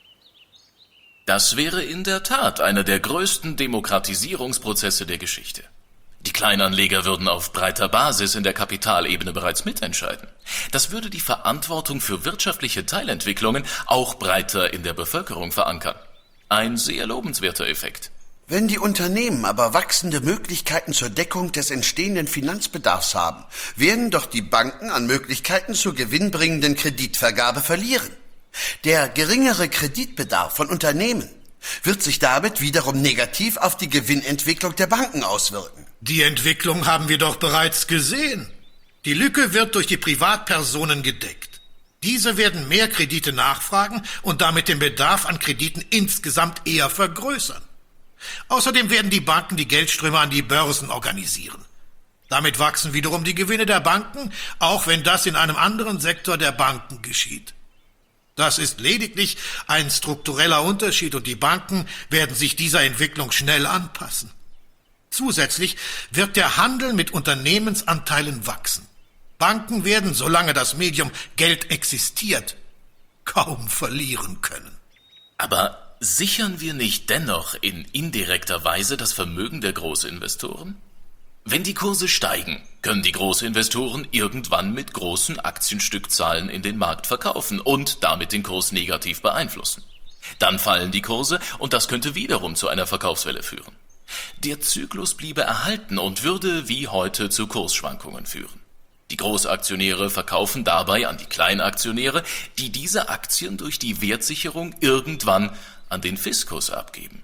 S4: Das wäre in der Tat einer der größten Demokratisierungsprozesse der Geschichte. Die Kleinanleger würden auf breiter Basis in der Kapitalebene bereits mitentscheiden. Das würde die Verantwortung für wirtschaftliche Teilentwicklungen auch breiter in der Bevölkerung verankern. Ein sehr lobenswerter Effekt.
S8: Wenn die Unternehmen aber wachsende Möglichkeiten zur Deckung des entstehenden Finanzbedarfs haben, werden doch die Banken an Möglichkeiten zur gewinnbringenden Kreditvergabe verlieren. Der geringere Kreditbedarf von Unternehmen wird sich damit wiederum negativ auf die Gewinnentwicklung der Banken auswirken.
S3: Die Entwicklung haben wir doch bereits gesehen. Die Lücke wird durch die Privatpersonen gedeckt. Diese werden mehr Kredite nachfragen und damit den Bedarf an Krediten insgesamt eher vergrößern. Außerdem werden die Banken die Geldströme an die Börsen organisieren. Damit wachsen wiederum die Gewinne der Banken, auch wenn das in einem anderen Sektor der Banken geschieht. Das ist lediglich ein struktureller Unterschied und die Banken werden sich dieser Entwicklung schnell anpassen. Zusätzlich wird der Handel mit Unternehmensanteilen wachsen. Banken werden, solange das Medium Geld existiert, kaum verlieren können.
S4: Aber sichern wir nicht dennoch in indirekter Weise das Vermögen der Großinvestoren? Wenn die Kurse steigen, können die Großinvestoren irgendwann mit großen Aktienstückzahlen in den Markt verkaufen und damit den Kurs negativ beeinflussen. Dann fallen die Kurse und das könnte wiederum zu einer Verkaufswelle führen. Der Zyklus bliebe erhalten und würde wie heute zu Kursschwankungen führen. Die Großaktionäre verkaufen dabei an die Kleinaktionäre, die diese Aktien durch die Wertsicherung irgendwann an den Fiskus abgeben.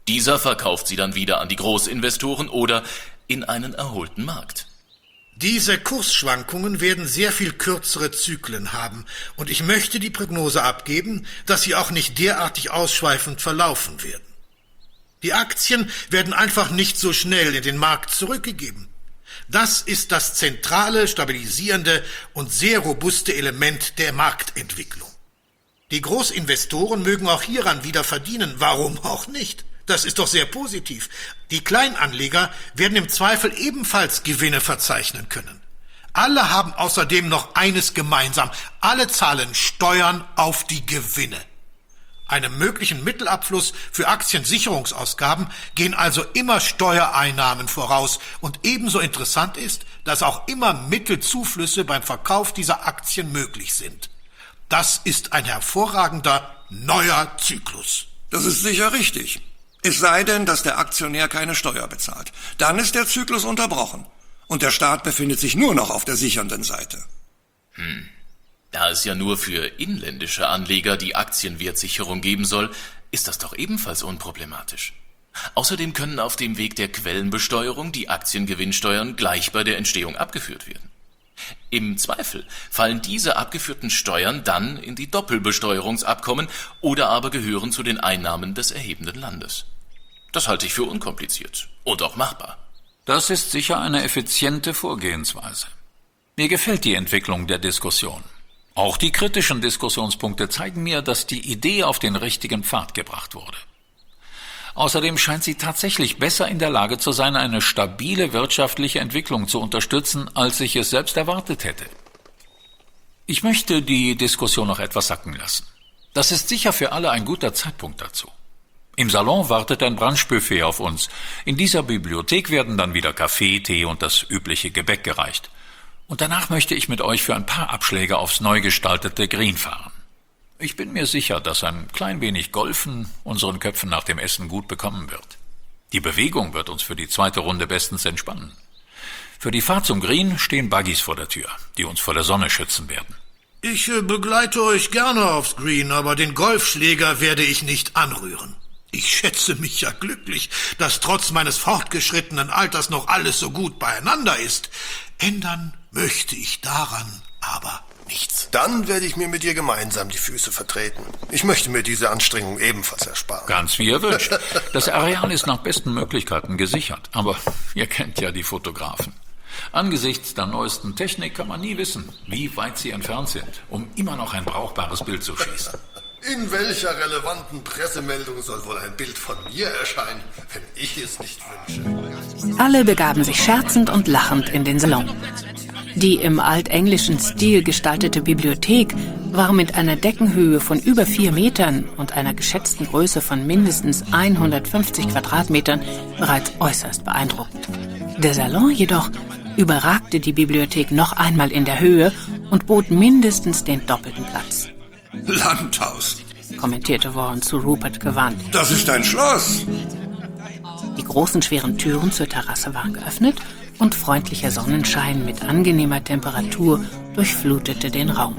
S4: Dieser verkauft sie dann wieder an die Großinvestoren oder in einen erholten Markt.
S3: Diese Kursschwankungen werden sehr viel kürzere Zyklen haben, und ich möchte die Prognose abgeben, dass sie auch nicht derartig ausschweifend verlaufen werden. Die Aktien werden einfach nicht so schnell in den Markt zurückgegeben. Das ist das zentrale, stabilisierende und sehr robuste Element der Marktentwicklung. Die Großinvestoren mögen auch hieran wieder verdienen, warum auch nicht? Das ist doch sehr positiv. Die Kleinanleger werden im Zweifel ebenfalls Gewinne verzeichnen können. Alle haben außerdem noch eines gemeinsam: alle zahlen Steuern auf die Gewinne. Einem möglichen Mittelabfluss für Aktiensicherungsausgaben gehen also immer Steuereinnahmen voraus, und ebenso interessant ist, dass auch immer Mittelzuflüsse beim Verkauf dieser Aktien möglich sind. Das ist ein hervorragender neuer Zyklus.
S5: Das ist sicher richtig. Es sei denn, dass der Aktionär keine Steuer bezahlt. Dann ist der Zyklus unterbrochen. Und der Staat befindet sich nur noch auf der sichernden Seite.
S4: Da es ja nur für inländische Anleger die Aktienwertsicherung geben soll, ist das doch ebenfalls unproblematisch. Außerdem können auf dem Weg der Quellenbesteuerung die Aktiengewinnsteuern gleich bei der Entstehung abgeführt werden. Im Zweifel fallen diese abgeführten Steuern dann in die Doppelbesteuerungsabkommen oder aber gehören zu den Einnahmen des erhebenden Landes. Das halte ich für unkompliziert und auch machbar.
S7: Das ist sicher eine effiziente Vorgehensweise. Mir gefällt die Entwicklung der Diskussion. Auch die kritischen Diskussionspunkte zeigen mir, dass die Idee auf den richtigen Pfad gebracht wurde. Außerdem scheint sie tatsächlich besser in der Lage zu sein, eine stabile wirtschaftliche Entwicklung zu unterstützen, als ich es selbst erwartet hätte. Ich möchte die Diskussion noch etwas sacken lassen. Das ist sicher für alle ein guter Zeitpunkt dazu. Im Salon wartet ein Brunchbuffet auf uns. In dieser Bibliothek werden dann wieder Kaffee, Tee und das übliche Gebäck gereicht. Und danach möchte ich mit euch für ein paar Abschläge aufs neu gestaltete Green fahren. Ich bin mir sicher, dass ein klein wenig Golfen unseren Köpfen nach dem Essen gut bekommen wird. Die Bewegung wird uns für die zweite Runde bestens entspannen. Für die Fahrt zum Green stehen Buggies vor der Tür, die uns vor der Sonne schützen werden.
S3: Ich begleite euch gerne aufs Green, aber den Golfschläger werde ich nicht anrühren. Ich schätze mich ja glücklich, dass trotz meines fortgeschrittenen Alters noch alles so gut beieinander ist. Ändern möchte ich daran aber nichts.
S2: Dann werde ich mir mit dir gemeinsam die Füße vertreten. Ich möchte mir diese Anstrengung ebenfalls ersparen.
S7: Ganz wie ihr wünscht. Das Areal ist nach besten Möglichkeiten gesichert, aber ihr kennt ja die Fotografen. Angesichts der neuesten Technik kann man nie wissen, wie weit sie entfernt sind, um immer noch ein brauchbares Bild zu schießen.
S2: In welcher relevanten Pressemeldung soll wohl ein Bild von mir erscheinen, wenn ich es nicht wünsche?
S1: Alle begaben sich scherzend und lachend in den Salon. Die im altenglischen Stil gestaltete Bibliothek war mit einer Deckenhöhe von über 4 Metern und einer geschätzten Größe von mindestens 150 Quadratmetern bereits äußerst beeindruckend. Der Salon jedoch überragte die Bibliothek noch einmal in der Höhe und bot mindestens den doppelten Platz.
S5: Landhaus,
S1: kommentierte Warren zu Rupert gewandt.
S5: das ist ein Schloss.
S1: Die großen, schweren Türen zur Terrasse waren geöffnet und freundlicher Sonnenschein mit angenehmer Temperatur durchflutete den Raum.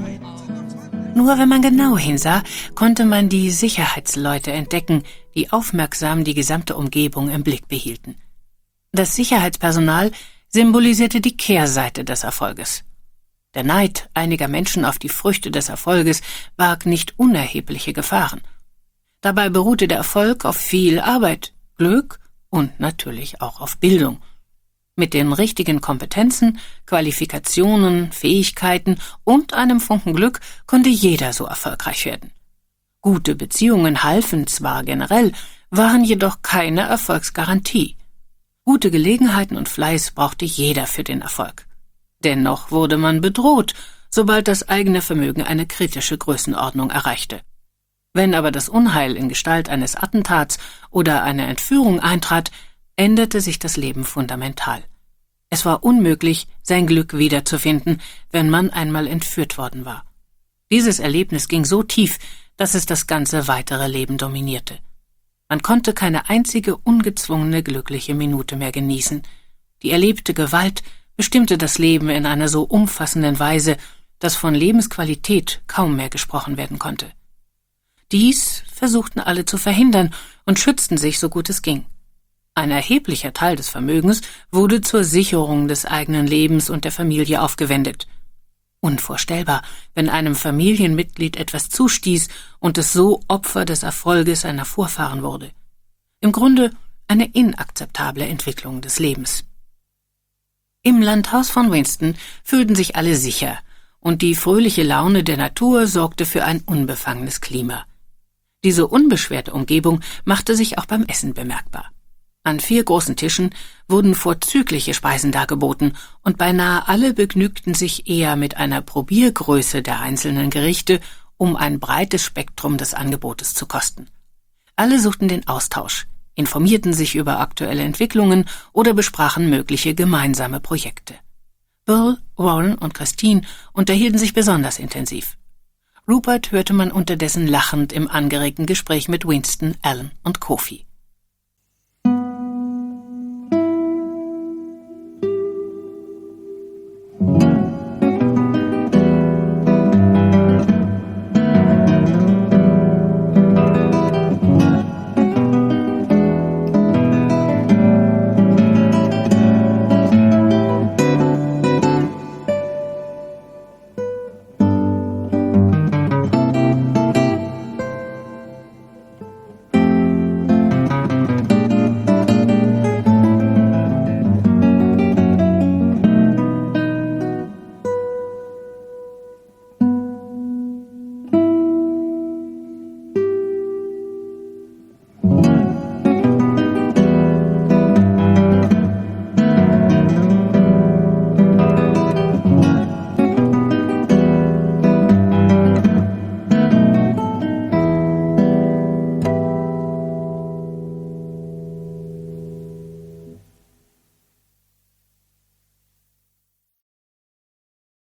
S1: Nur wenn man genau hinsah, konnte man die Sicherheitsleute entdecken, die aufmerksam die gesamte Umgebung im Blick behielten. Das Sicherheitspersonal symbolisierte die Kehrseite des Erfolges. Der Neid einiger Menschen auf die Früchte des Erfolges barg nicht unerhebliche Gefahren. Dabei beruhte der Erfolg auf viel Arbeit, Glück und natürlich auch auf Bildung. Mit den richtigen Kompetenzen, Qualifikationen, Fähigkeiten und einem Funken Glück konnte jeder so erfolgreich werden. Gute Beziehungen halfen zwar generell, waren jedoch keine Erfolgsgarantie. Gute Gelegenheiten und Fleiß brauchte jeder für den Erfolg. Dennoch wurde man bedroht, sobald das eigene Vermögen eine kritische Größenordnung erreichte. Wenn aber das Unheil in Gestalt eines Attentats oder einer Entführung eintrat, änderte sich das Leben fundamental. Es war unmöglich, sein Glück wiederzufinden, wenn man einmal entführt worden war. Dieses Erlebnis ging so tief, dass es das ganze weitere Leben dominierte. Man konnte keine einzige ungezwungene glückliche Minute mehr genießen. Die erlebte Gewalt bestimmte das Leben in einer so umfassenden Weise, dass von Lebensqualität kaum mehr gesprochen werden konnte. Dies versuchten alle zu verhindern, und schützten sich so gut es ging. Ein erheblicher Teil des Vermögens wurde zur Sicherung des eigenen Lebens und der Familie aufgewendet. Unvorstellbar, wenn einem Familienmitglied etwas zustieß und es so Opfer des Erfolges seiner Vorfahren wurde. Im Grunde eine inakzeptable Entwicklung des Lebens. Im Landhaus von Winston fühlten sich alle sicher, und die fröhliche Laune der Natur sorgte für ein unbefangenes Klima. Diese unbeschwerte Umgebung machte sich auch beim Essen bemerkbar. An 4 großen Tischen wurden vorzügliche Speisen dargeboten, und beinahe alle begnügten sich eher mit einer Probiergröße der einzelnen Gerichte, um ein breites Spektrum des Angebotes zu kosten. Alle suchten den Austausch, informierten sich über aktuelle Entwicklungen oder besprachen mögliche gemeinsame Projekte. Bill, Warren und Christine unterhielten sich besonders intensiv. Rupert hörte man unterdessen lachend im angeregten Gespräch mit Winston, Alan und Kofi.